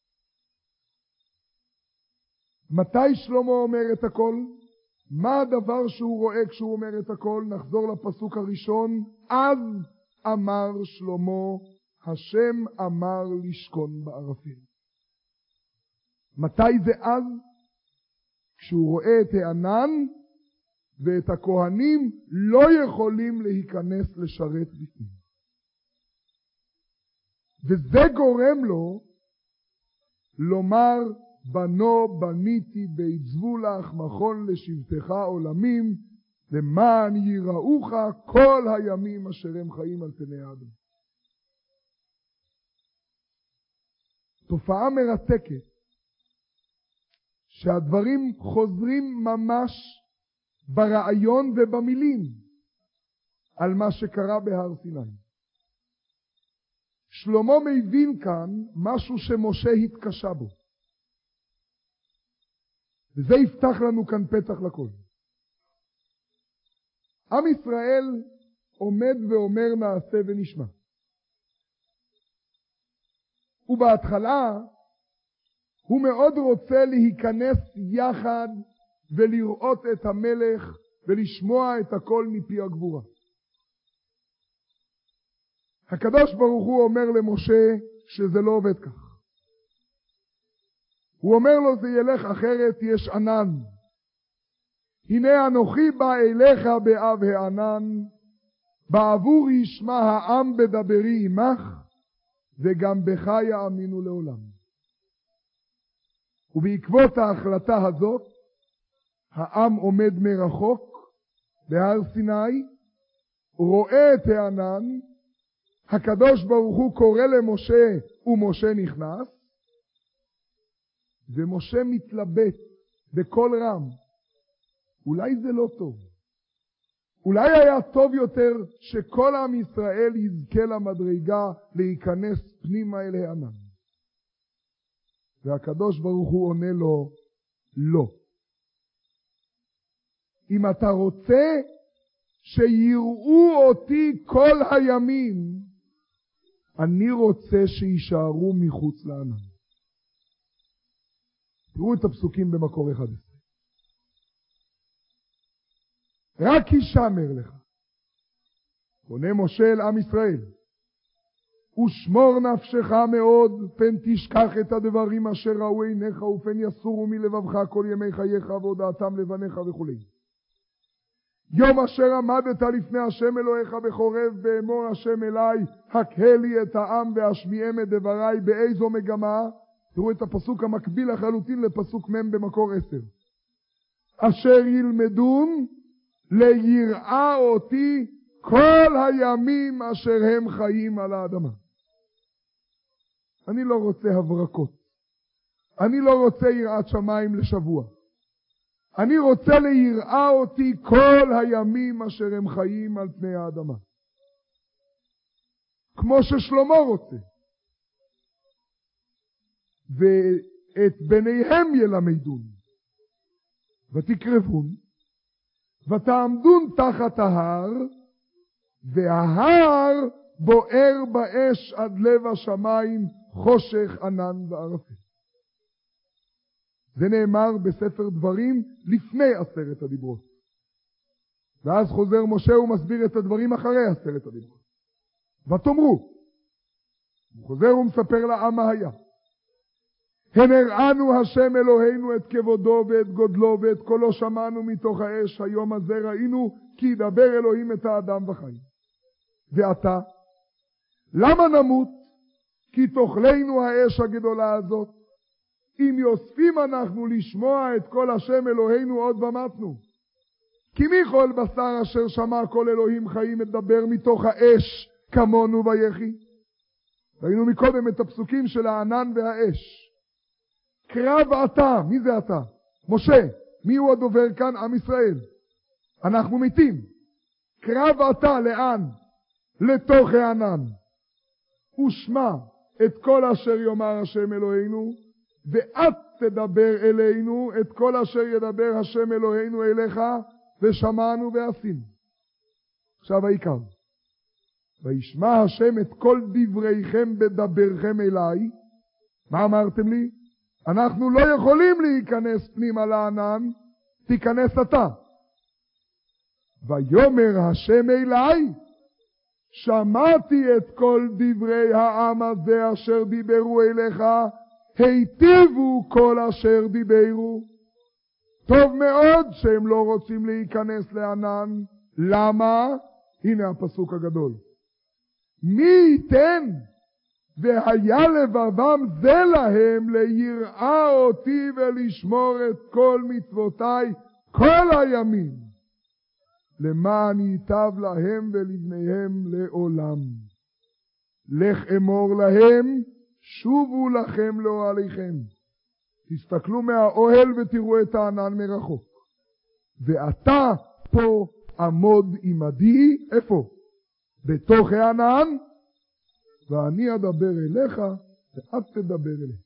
מתי שלמה אומר את הכל? מה הדבר שהוא רואה כשהוא אומר את הכל? נחזור לפסוק הראשון. אז אמר שלמה, השם אמר לשכון בערפל. מתי זה אז? כשהוא רואה את הענן ואת הכהנים לא יכולים להיכנס לשרת בפנים. וזה גורם לו לומר, בנו בניתי בית זבולך מכון לשבטך עולמים, למען יראוך כל הימים אשר הם חיים על פני האדמה. תופעה מרתקת, שהדברים חוזרים ממש ברעיון ובמילים על מה שקרה בהר סיני. שלמה מבין כאן משהו שמשה התקשה בו. וזה יפתח לנו כאן פתח לכל. עם ישראל עומד ואומר נעשה ונשמע. ובהתחלה הוא מאוד רוצה להיכנס יחד ולראות את המלך ולשמוע את הכל מפי הגבורה. הקדוש ברוך הוא אומר למשה שזה לא עובד כך. הוא אומר לו זה ילך אחרת, יש ענן. הנה אנוכי בא אליך באב הענן, בעבור ישמע העם בדברי עמך, וגם בך יאמינו לעולם. ובעקבות ההחלטה הזאת, העם עומד מרחוק בהר סיני, רואה את הענן, הקדוש ברוך הוא קורא למשה ומשה נכנס, ומשה מתלבט בקול רם, אולי זה לא טוב, אולי היה טוב יותר שכל עם ישראל יזכה למדרגה להיכנס פנימה אל הענן. והקדוש ברוך הוא עונה לו, לא. אם אתה רוצה שיראו אותי כל הימים, אני רוצה שישארו מחוץ לענן. תראו את הפסוקים במקור אחד עשרה. רק ישמר לך, פונה משה אל עם ישראל, ושמור נפשך מאוד, פן תשכח את הדברים אשר ראו עיניך, ופן יסורו מלבבך כל ימי חייך, והודעתם לבניך וכו'. יום אשר עמדת לפני השם אלוהיך בחורב, באמור השם אליי, הקהה לי את העם והשמיעם את דבריי. באיזו מגמה? תראו את הפסוק המקביל לחלוטין לפסוק מ' במקור עשר. אשר ילמדון ליראה אותי כל הימים אשר הם חיים על האדמה. אני לא רוצה הברקות. אני לא רוצה יראת שמיים לשבוע. אני רוצה ליראה אותי כל הימים אשר הם חיים על פני האדמה. כמו ששלמה רוצה. ואת בניהם ילמדון. ותקרבון. ותעמדון תחת ההר, וההר בוער באש עד לב השמיים, חושך ענן וערפל. זה נאמר בספר דברים לפני עשרת הדיברות. ואז חוזר משה ומסביר את הדברים אחרי עשרת הדיברות. ותאמרו, הוא חוזר ומספר לעם מה היה. הן הראנו השם אלוהינו את כבודו ואת גודלו ואת קולו שמענו מתוך האש, היום הזה ראינו כי ידבר אלוהים את האדם וחיים. ועתה, למה נמות? כי תאכלנו האש הגדולה הזאת. אם יוספים אנחנו לשמוע את כל השם אלוהינו עוד במתנו. כי מי כל בשר אשר שמע כל אלוהים חיים מדבר מתוך האש כמונו ויחי. ראינו מקודם את הפסוקים של הענן והאש. קרב אתה, מי זה אתה? משה. מי הוא הדובר כאן? עם ישראל. אנחנו מתים. קרב אתה לאן? לתוך הענן. ושמע את כל אשר יאמר השם אלוהינו, ואת תדבר אלינו את כל אשר ידבר השם אלוהינו אליך, ושמענו ועשינו. עכשיו העיקר. וישמע השם את כל דבריכם בדברכם אליי. מה אמרתם לי? אנחנו לא יכולים להיכנס פנימה לענן, תיכנס אתה. ויאמר השם אליי, שמעתי את כל דברי העם הזה אשר דיברו אליך, היטיבו כל אשר דיברו. טוב מאוד שהם לא רוצים להיכנס לענן. למה? הנה הפסוק הגדול. מי ייתן והיה לבבם זה להם ליראה אותי ולשמור את כל מצוותיי כל הימים, למען ייטב להם ולבניהם לעולם. לך אמור להם, שובו לכם לאוהליכם. תסתכלו מהאוהל ותראו את הענן מרחוק. ואתה פה עמוד עמדי, איפה? בתוך הענן, ואני אדבר אליך, ואת תדבר אליך.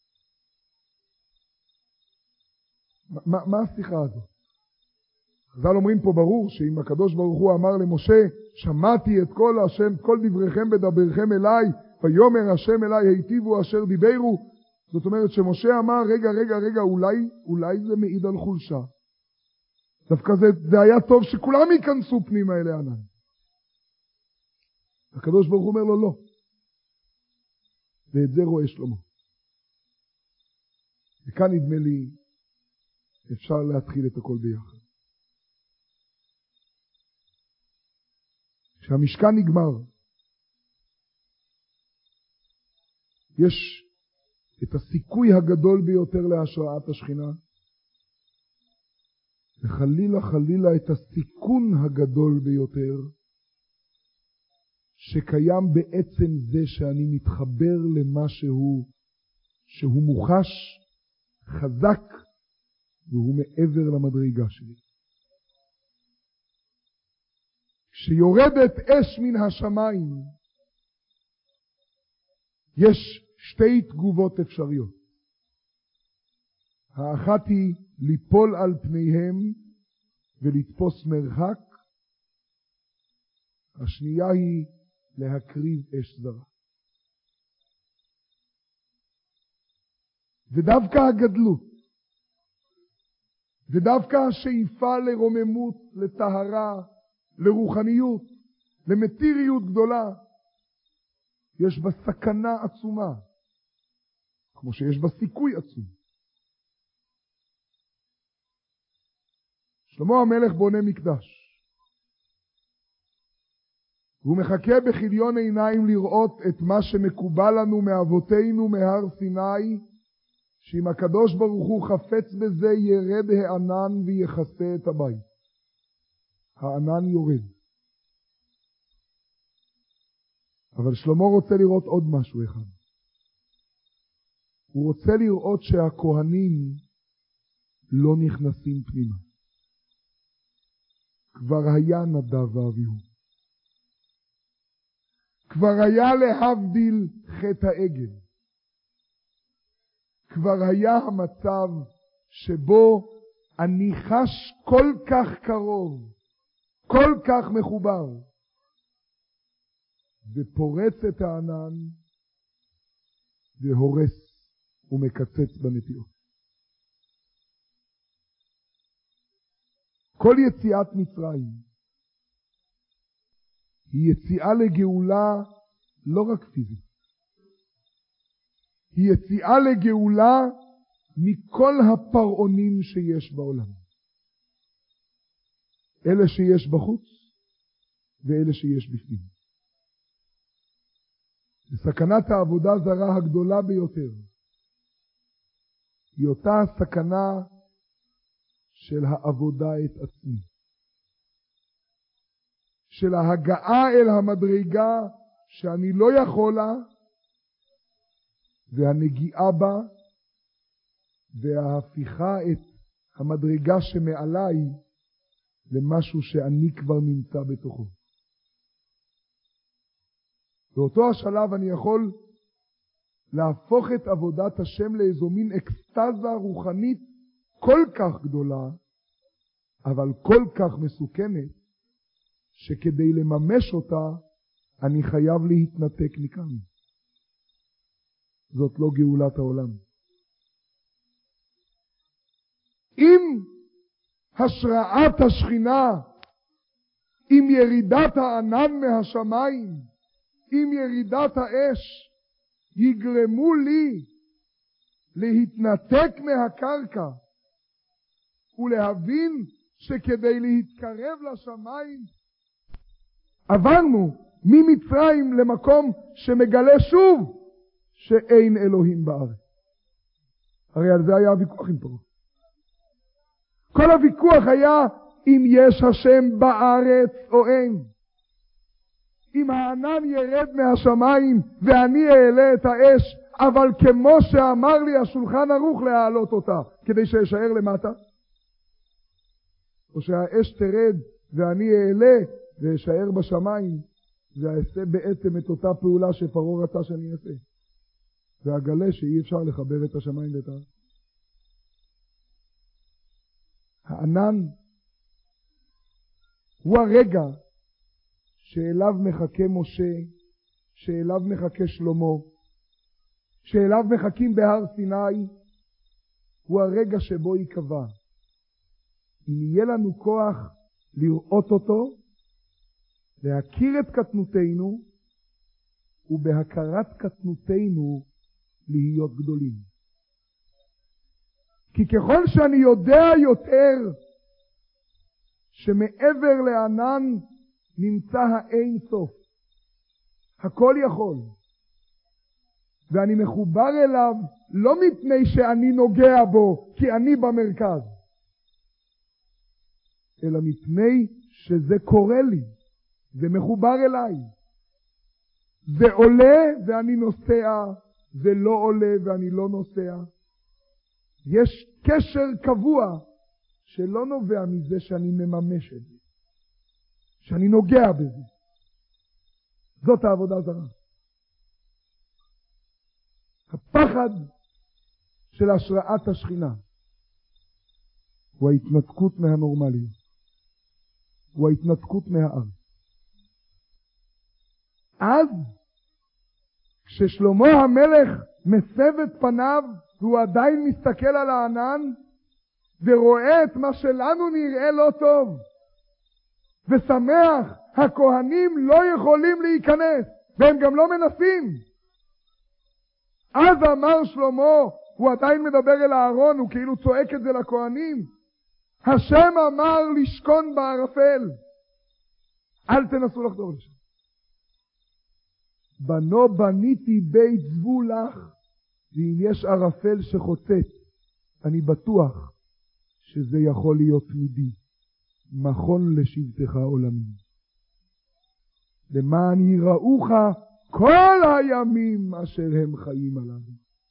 מה, מה השיחה הזאת? חז"ל אומרים פה ברור שאם הקדוש ברוך הוא אמר למשה, שמעתי את כל השם, כל דבריכם בדברכם אליי, ויאמר השם אליי היטיבו אשר דיברו. זאת אומרת שמשה אמר, רגע, רגע, רגע, אולי, אולי זה מעיד על חולשה. דווקא זה, זה היה טוב שכולם ייכנסו פנימה אל הענן. הקדוש ברוך הוא אומר לו, לא. ואת זה רואה שלמה. וכאן נדמה לי, אפשר להתחיל את הכל ביחד. כשהמשכן נגמר, יש את הסיכוי הגדול ביותר להשראת השכינה, וחלילה חלילה את הסיכון הגדול ביותר, שקיים בעצם זה שאני מתחבר למשהו שהוא מוחש, חזק, והוא מעבר למדרגה שלי. כשיורדת אש מן השמיים, יש שתי תגובות אפשריות. האחת היא ליפול על פניהם ולתפוס מרחק. השנייה היא להקריב אש זרה. ודווקא הגדלות, ודווקא השאיפה לרוממות, לטהרה, לרוחניות, למתיריות גדולה, יש בה סכנה עצומה, כמו שיש בה סיכוי עצום. שלמה המלך בונה מקדש. והוא מחכה בכיליון עיניים לראות את מה שמקובל לנו מאבותינו מהר סיני, שאם הקדוש ברוך הוא חפץ בזה ירד הענן ויחסה את הבית. הענן יורד. אבל שלמה רוצה לראות עוד משהו אחד. הוא רוצה לראות שהכהנים לא נכנסים פנימה. כבר היה נדב ואביהו. כבר היה להבדיל חטא העגל. כבר היה המצב שבו אני חש כל כך קרוב, כל כך מחובר, ופורץ את הענן והורס ומקצץ בנטיות. כל יציאת מצרים היא יציאה לגאולה לא רק פיזית. היא יציאה לגאולה מכל הפרעונים שיש בעולם. אלה שיש בחוץ ואלה שיש בפנים. סכנת העבודה זרה הגדולה ביותר היא אותה הסכנה של העבודה את עצמי. של ההגעה אל המדרגה שאני לא יכול לה, והנגיעה בה, וההפיכה את המדרגה שמעליי למשהו שאני כבר נמצא בתוכו. באותו השלב אני יכול להפוך את עבודת השם לאיזו מין אקסטזה רוחנית כל כך גדולה, אבל כל כך מסוכנת, שכדי לממש אותה אני חייב להתנתק מכאן. זאת לא גאולת העולם. אם השראת השכינה, עם ירידת הענן מהשמיים, עם ירידת האש, יגרמו לי להתנתק מהקרקע ולהבין שכדי להתקרב לשמיים עברנו ממצרים למקום שמגלה שוב שאין אלוהים בארץ. הרי על זה היה הוויכוח עם פרעה. כל הוויכוח היה אם יש השם בארץ או אין. אם הענן ירד מהשמיים ואני אעלה את האש, אבל כמו שאמר לי השולחן ערוך להעלות אותה, כדי שישאר למטה. או שהאש תרד ואני אעלה וישאר בשמיים, ואעשה בעצם את אותה פעולה שפרעה רצה שאני אעשה. ואגלה שאי אפשר לחבר את השמיים ואת הארץ. הענן הוא הרגע שאליו מחכה משה, שאליו מחכה שלמה, שאליו מחכים בהר סיני, הוא הרגע שבו יקבע. אם יהיה לנו כוח לראות אותו, להכיר את קטנותנו, ובהכרת קטנותנו להיות גדולים. כי ככל שאני יודע יותר שמעבר לענן נמצא האין סוף, הכל יכול, ואני מחובר אליו לא מפני שאני נוגע בו כי אני במרכז, אלא מפני שזה קורה לי, זה מחובר אליי, זה עולה ואני נוסע, זה לא עולה ואני לא נוסע. יש קשר קבוע שלא נובע מזה שאני מממש את זה, שאני נוגע בזה. זאת העבודה זרה. הפחד של השראת השכינה הוא ההתנתקות מהנורמליות. הוא ההתנתקות מהארץ. אז כששלמה המלך מסב את פניו והוא עדיין מסתכל על הענן ורואה את מה שלנו נראה לא טוב ושמח, הכהנים לא יכולים להיכנס והם גם לא מנסים. אז אמר שלמה, הוא עדיין מדבר אל הארון, הוא כאילו צועק את זה לכהנים, השם אמר לשכון בערפל, אל תנסו לחדור לשם. בנו בניתי בית זבול לך, ואם יש ערפל שחוצץ, אני בטוח שזה יכול להיות תמידי, מכון לשבטך עולמים. למען יראוך כל הימים אשר הם חיים עליו.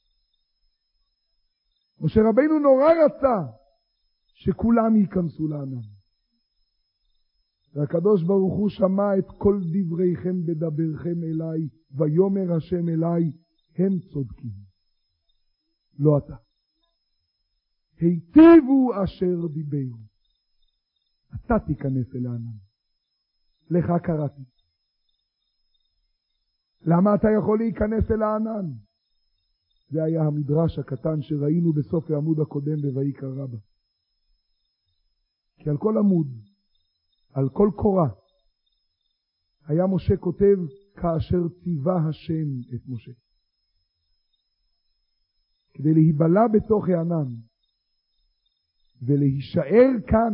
משה רבינו נורא רצה שכולם ייכנסו לענן. והקדוש ברוך הוא שמע את כל דבריכם בדברכם אליי, ויאמר השם אליי, הם צודקים. לא אתה. היטיבו אשר דיברו. אתה תיכנס אל הענן. לך קראתי. למה אתה יכול להיכנס אל הענן? זה היה המדרש הקטן שראינו בסוף העמוד הקודם בויקרא רבה. כי על כל עמוד, על כל קורה, היה משה כותב כאשר ציווה השם את משה. כדי להיבלע בתוך הענן ולהישאר כאן,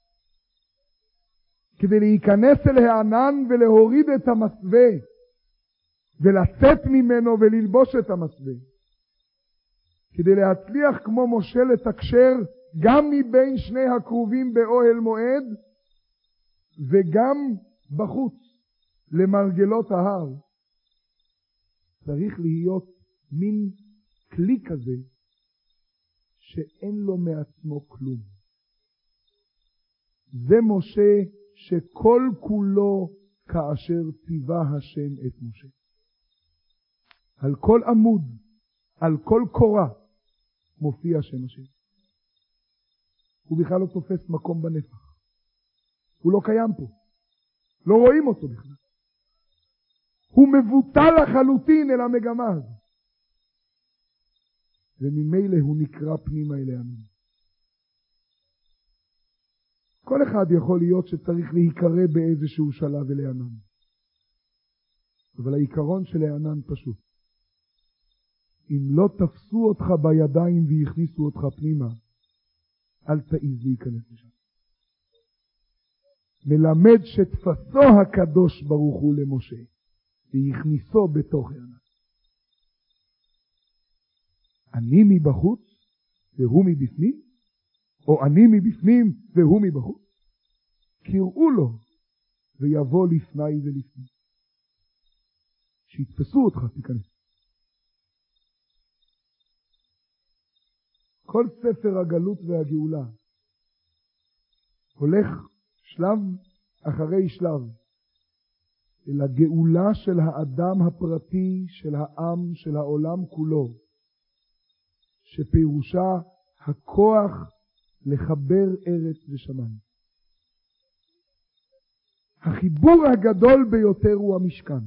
כדי להיכנס אל הענן ולהוריד את המסווה ולצאת ממנו וללבוש את המסווה, כדי להצליח כמו משה לתקשר גם מבין שני הקרובים באוהל מועד וגם בחוץ למרגלות ההר, צריך להיות מין כלי כזה שאין לו מעצמו כלום. זה משה שכל כולו כאשר ציווה השם את משה. על כל עמוד, על כל קורה, מופיע שם השם. הוא בכלל לא תופס מקום בנפח. הוא לא קיים פה. לא רואים אותו בכלל. הוא מבוטל לחלוטין אל המגמה הזו. וממילא הוא נקרא פנימה אל הענן. כל אחד יכול להיות שצריך להיקרא באיזשהו שלב אל הענן. אבל העיקרון של הענן פשוט. אם לא תפסו אותך בידיים והכניסו אותך פנימה, אל תעיז להיכנס לשם. מלמד שתפסו הקדוש ברוך הוא למשה, והכניסו בתוך הענן. אני מבחוץ והוא מבפנים, או אני מבפנים והוא מבחוץ. קראו לו ויבוא לפני ולפנים. שיתפסו אותך, תיכנס. כל ספר הגלות והגאולה הולך שלב אחרי שלב אל הגאולה של האדם הפרטי, של העם, של העולם כולו, שפירושה הכוח לחבר ארץ ושמיים. החיבור הגדול ביותר הוא המשכן.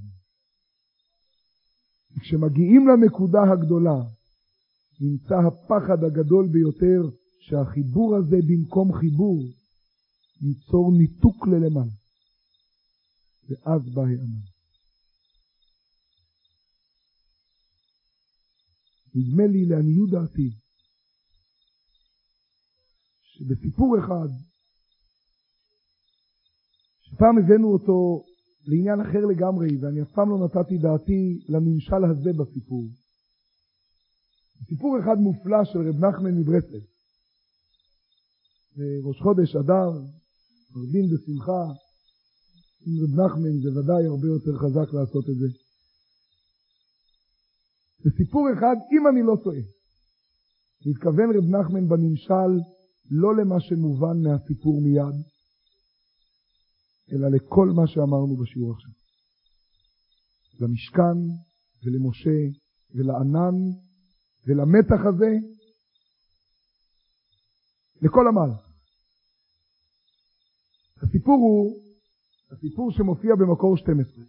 כשמגיעים לנקודה הגדולה, נמצא הפחד הגדול ביותר שהחיבור הזה במקום חיבור ייצור ניתוק ללמעלה. ואז בא הענן. נדמה לי לעניות דעתי שבסיפור אחד שפעם הבאנו אותו לעניין אחר לגמרי, ואני אף פעם לא נתתי דעתי לממשל הזה בסיפור. סיפור אחד מופלא של רב נחמן מברסלב. ראש חודש אדר, מרבים בשמחה, עם רב נחמן זה ודאי הרבה יותר חזק לעשות את זה. בסיפור אחד, אם אני לא טועה, מתכוון רב נחמן בנמשל לא למה שמובן מהסיפור מיד, אלא לכל מה שאמרנו בשיעור עכשיו. למשכן ולמשה ולענן ולמתח הזה, לכל המהלך. הסיפור הוא, הסיפור שמופיע במקור שתים עשרה.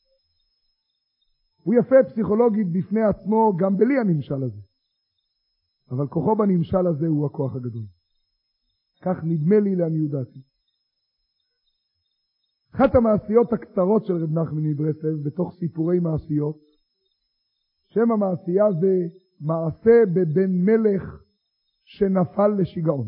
הוא יפה פסיכולוגית בפני עצמו גם בלי הנמשל הזה. אבל כוחו בנמשל הזה הוא הכוח הגדול. כך נדמה לי לעניות דעתי. אחת המעשיות הקצרות של רב נחמן מברסלב בתוך סיפורי מעשיות, שם המעשייה זה מעשה בבן מלך שנפל לשיגעון.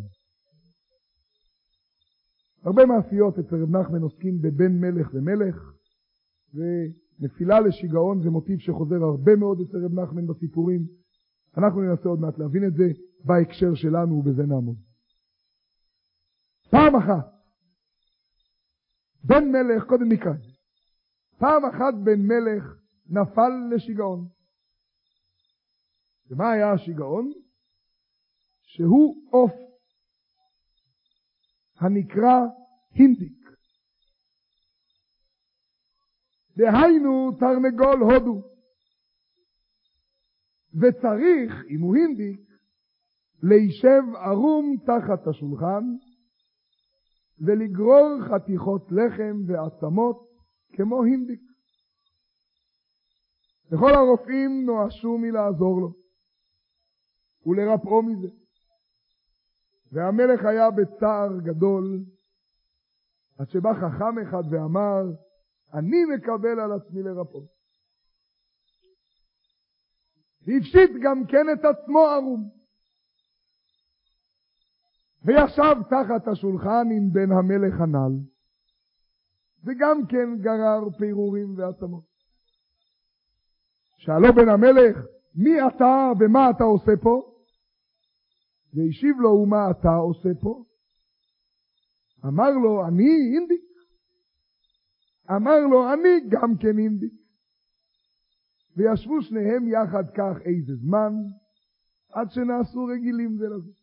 הרבה מעשיות אצל רב נחמן עוסקים בבן מלך ומלך, ונפילה לשיגעון זה מוטיב שחוזר הרבה מאוד אצל רב נחמן בסיפורים. אנחנו ננסה עוד מעט להבין את זה בהקשר שלנו ובזה נעמוד. פעם אחת, בן מלך, קודם נקרא, פעם אחת בן מלך נפל לשיגעון. ומה היה השיגעון? שהוא עוף הנקרא הינדיק. דהיינו תרנגול הודו. וצריך, אם הוא הינדיק, להישב ערום תחת השולחן ולגרור חתיכות לחם ועצמות כמו הינדיק. וכל הרופאים נואשו מלעזור לו ולרפאו מזה. והמלך היה בצער גדול, עד שבא חכם אחד ואמר, אני מקבל על עצמי לרפאו. והפשיט גם כן את עצמו ערום. וישב תחת השולחן עם בן המלך הנ"ל, וגם כן גרר פירורים ועצמות. שאלו בן המלך, מי אתה ומה אתה עושה פה? והשיב לו, ומה אתה עושה פה? אמר לו, אני הינדיק. אמר לו, אני גם כן הינדיק. וישבו שניהם יחד כך איזה זמן, עד שנעשו רגילים זה לזה.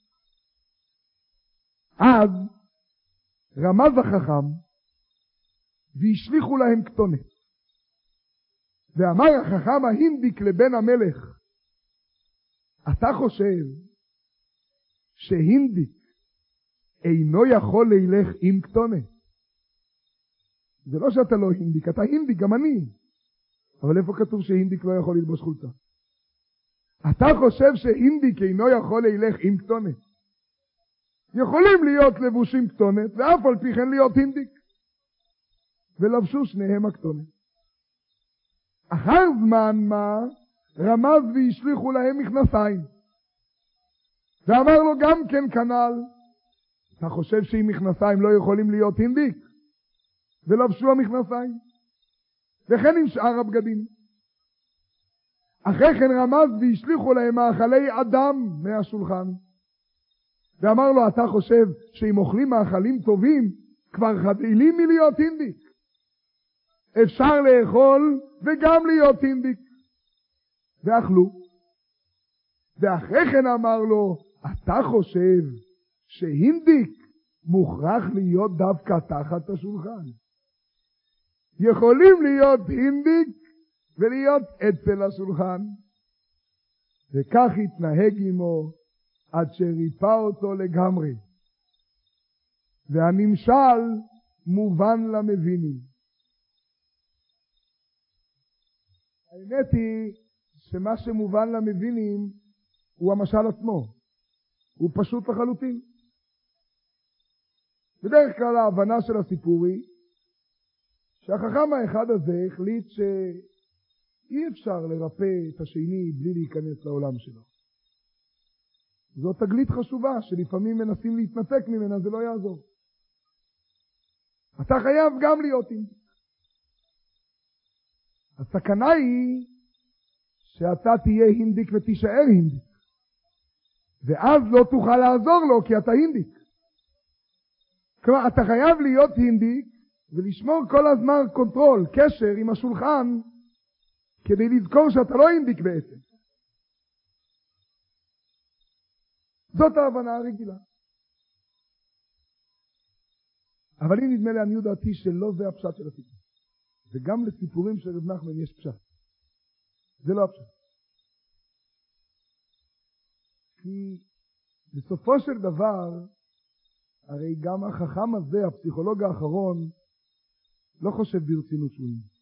אז רמז החכם, והשליחו להם כתונת. ואמר החכם ההינדיק לבן המלך, אתה חושב שהינדיק אינו יכול לילך עם כתונת? זה לא שאתה לא הינדיק, אתה הינדיק, גם אני. אבל איפה כתוב שהינדיק לא יכול ללבוש חולצה? אתה חושב שהינדיק אינו יכול לילך עם כתונת? יכולים להיות לבושים כתונת, ואף על פי כן להיות הינדיק. ולבשו שניהם הכתונת. אחר זמן מה, רמז והשליחו להם מכנסיים. ואמר לו גם כן כנ"ל, אתה חושב שעם מכנסיים לא יכולים להיות הינדיק? ולבשו המכנסיים. וכן עם שאר הבגדים. אחרי כן רמז והשליחו להם מאכלי אדם מהשולחן. ואמר לו, אתה חושב שאם אוכלים מאכלים טובים, כבר חדלים מלהיות הינדיק? אפשר לאכול וגם להיות הינדיק. ואכלו. ואחרי כן אמר לו, אתה חושב שהינדיק מוכרח להיות דווקא תחת השולחן? יכולים להיות הינדיק ולהיות אצל השולחן. וכך התנהג עמו עד שריפא אותו לגמרי. והנמשל מובן למבינים. האמת היא שמה שמובן למבינים הוא המשל עצמו. הוא פשוט לחלוטין. בדרך כלל ההבנה של הסיפור היא שהחכם האחד הזה החליט שאי אפשר לרפא את השני בלי להיכנס לעולם שלו. זו תגלית חשובה שלפעמים מנסים להתנתק ממנה, זה לא יעזור. אתה חייב גם להיות הינדיק. הסכנה היא שאתה תהיה הינדיק ותישאר הינדיק. ואז לא תוכל לעזור לו כי אתה הינדיק. כלומר, אתה חייב להיות הינדיק ולשמור כל הזמן קונטרול, קשר עם השולחן, כדי לזכור שאתה לא הינדיק בעצם. זאת ההבנה הרגילה. אבל לי נדמה לעניות דעתי שלא זה הפשט של הסיפור. וגם לסיפורים של רב נחמן יש פשט. זה לא הפשט. כי בסופו של דבר, הרי גם החכם הזה, הפסיכולוג האחרון, לא חושב ברצינות שהוא אינדיק.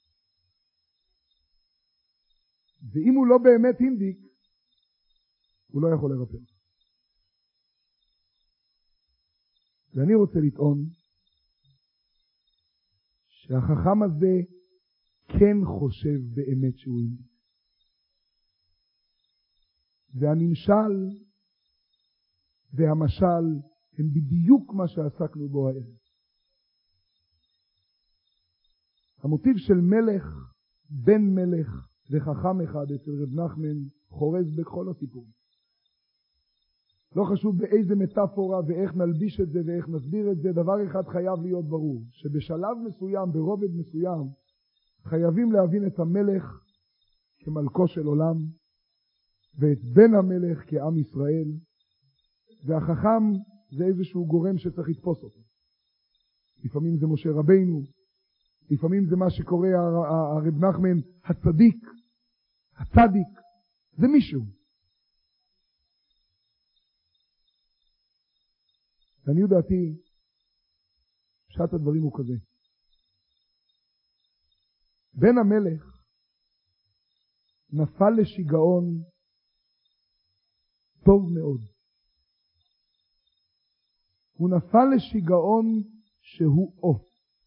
ואם הוא לא באמת אינדיק, הוא לא יכול לרפא. ואני רוצה לטעון שהחכם הזה כן חושב באמת שהוא אינדיק. והנמשל והמשל הם בדיוק מה שעסקנו בו הערב. המוטיב של מלך, בן מלך וחכם אחד אצל רב נחמן חורז בכל הסיפור. לא חשוב באיזה מטאפורה ואיך נלביש את זה ואיך נסביר את זה, דבר אחד חייב להיות ברור, שבשלב מסוים, ברובד מסוים, חייבים להבין את המלך כמלכו של עולם, ואת בן המלך כעם ישראל, והחכם זה איזשהו גורם שצריך לתפוס אותו. לפעמים זה משה רבינו, לפעמים זה מה שקורא הרב נחמן הצדיק, הצדיק, זה מישהו. ואני יודעתי, פשט הדברים הוא כזה. בן המלך נפל לשיגעון טוב מאוד. הוא נפל לשיגעון שהוא עוף.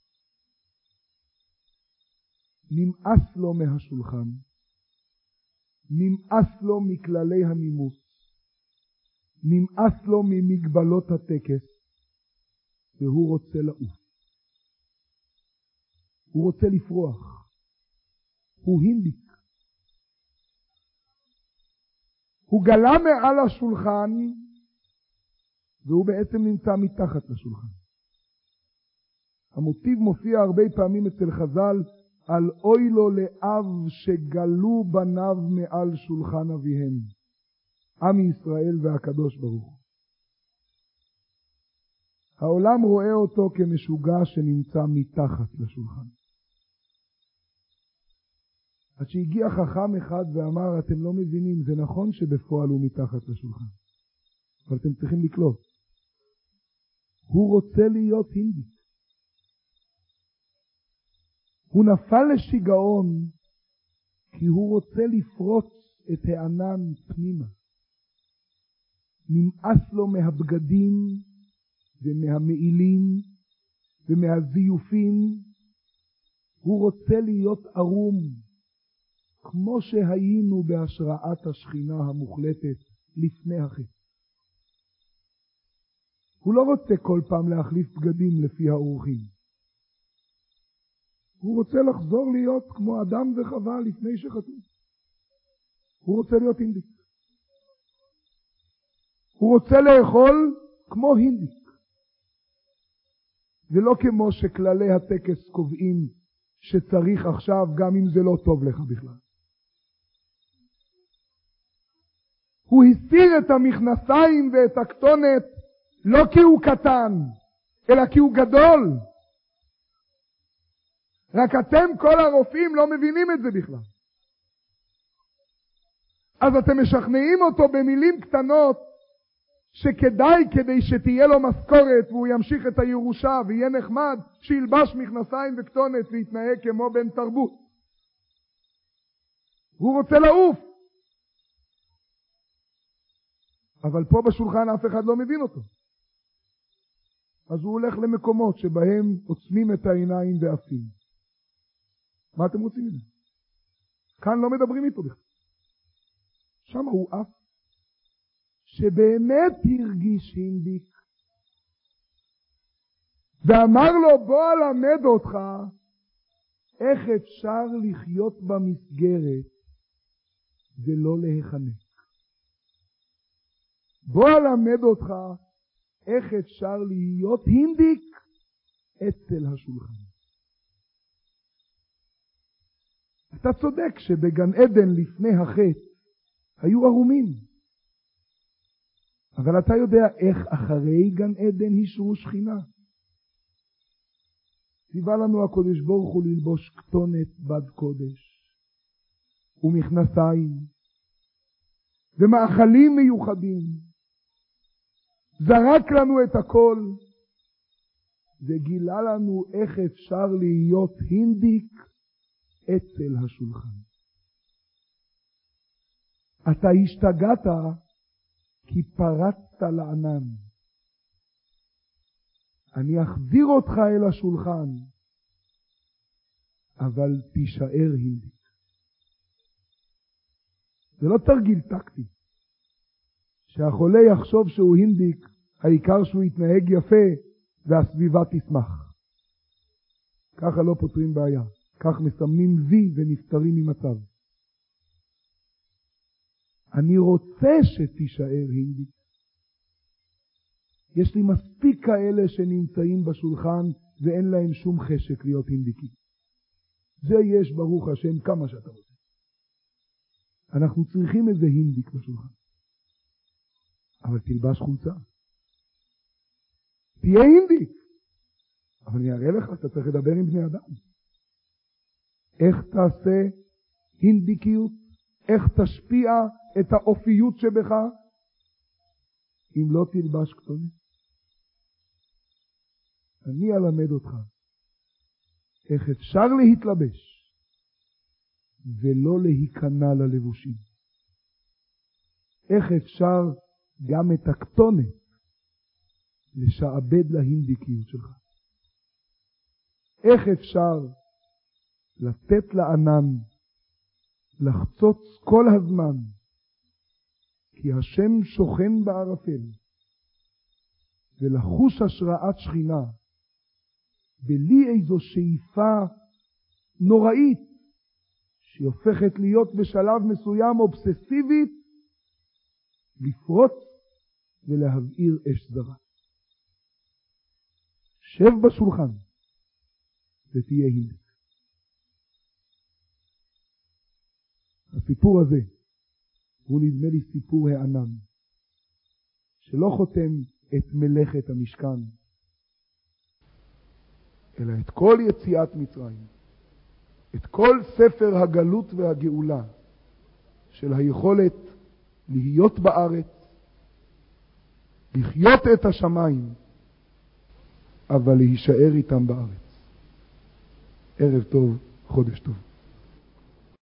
נמאס לו מהשולחן, נמאס לו מכללי הנימוס, נמאס לו ממגבלות הטקס, והוא רוצה לעוף. הוא רוצה לפרוח. הוא הינדיק. הוא גלה מעל השולחן, והוא בעצם נמצא מתחת לשולחן. המוטיב מופיע הרבה פעמים אצל חז"ל, על אוי לו לאב שגלו בניו מעל שולחן אביהם. עם ישראל והקדוש ברוך הוא. העולם רואה אותו כמשוגע שנמצא מתחת לשולחן. עד שהגיע חכם אחד ואמר, אתם לא מבינים, זה נכון שבפועל הוא מתחת לשולחן, אבל אתם צריכים לקלוט. הוא רוצה להיות הינדיק. הוא נפל לשיגעון כי הוא רוצה לפרוץ את הענן פנימה. נמאס לו מהבגדים ומהמעילים ומהזיופים. הוא רוצה להיות ערום, כמו שהיינו בהשראת השכינה המוחלטת לפני החטא. הוא לא רוצה כל פעם להחליף בגדים לפי האורחים. הוא רוצה לחזור להיות כמו אדם וחווה לפני שחטאו. הוא רוצה להיות הינדיק. הוא רוצה לאכול כמו הינדיק. ולא כמו שכללי הטקס קובעים שצריך עכשיו גם אם זה לא טוב לך בכלל. הוא הסיר את המכנסיים ואת הכתונת לא כי הוא קטן, אלא כי הוא גדול. רק אתם כל הרופאים לא מבינים את זה בכלל. אז אתם משכנעים אותו במילים קטנות שכדאי כדי שתהיה לו משכורת והוא ימשיך את הירושה ויהיה נחמד שילבש מכנסיים וכתונת ויתנהג כמו בן תרבות. הוא רוצה לעוף. אבל פה בשולחן אף אחד לא מבין אותו. אז הוא הולך למקומות שבהם עוצמים את העיניים ועפים. מה אתם רוצים מזה? כאן לא מדברים איתו בכלל. שם הוא אף שבאמת הרגיש הינדיק ואמר לו בוא אלמד אותך איך אפשר לחיות במסגרת ולא להיחנק. בוא אלמד אותך איך אפשר להיות הינדיק אצל השולחן. אתה צודק שבגן עדן לפני החטא היו ערומים. אבל אתה יודע איך אחרי גן עדן הישרו שכינה. ציווה לנו הקודש ברוך הוא ללבוש כתונת בד קודש ומכנסיים ומאכלים מיוחדים. זרק לנו את הכל וגילה לנו איך אפשר להיות הינדיק אצל השולחן. אתה השתגעת כי פרצת לענן. אני אחזיר אותך אל השולחן, אבל תישאר הינדיק. זה לא תרגיל טקטי. שהחולה יחשוב שהוא הינדיק, העיקר שהוא יתנהג יפה והסביבה תשמח. ככה לא פותרים בעיה. כך מסמנים וי ונפטרים ממצב. אני רוצה שתישאר הינדיק. יש לי מספיק כאלה שנמצאים בשולחן ואין להם שום חשק להיות הינדיקים. זה יש ברוך השם כמה שאתה רוצה. אנחנו צריכים איזה הינדיק בשולחן. אבל תלבש חולצה. תהיה הינדיק. אבל אני אראה לך, אתה צריך לדבר עם בני אדם. איך תעשה הינדיקיות? איך תשפיע את האופיות שבך? אם לא תלבש כתונת. אני אלמד אותך איך אפשר להתלבש ולא להיכנע ללבושים. איך אפשר גם את הכתונת לשעבד להינדיקיות שלך. איך אפשר לתת לענן לחצוץ כל הזמן, כי השם שוכן בערפל, ולחוש השראת שכינה, בלי איזו שאיפה נוראית, שהופכת להיות בשלב מסוים אובססיבית, לפרוץ ולהבעיר אש זרה. שב בשולחן ותהיה הינדיק. הסיפור הזה הוא נדמה לי סיפור הענן, שלא חותם את מלאכת המשכן, אלא את כל יציאת מצרים, את כל ספר הגלות והגאולה של היכולת להיות בארץ, לחיות את השמיים, אבל להישאר איתם בארץ. ערב טוב, חודש טוב.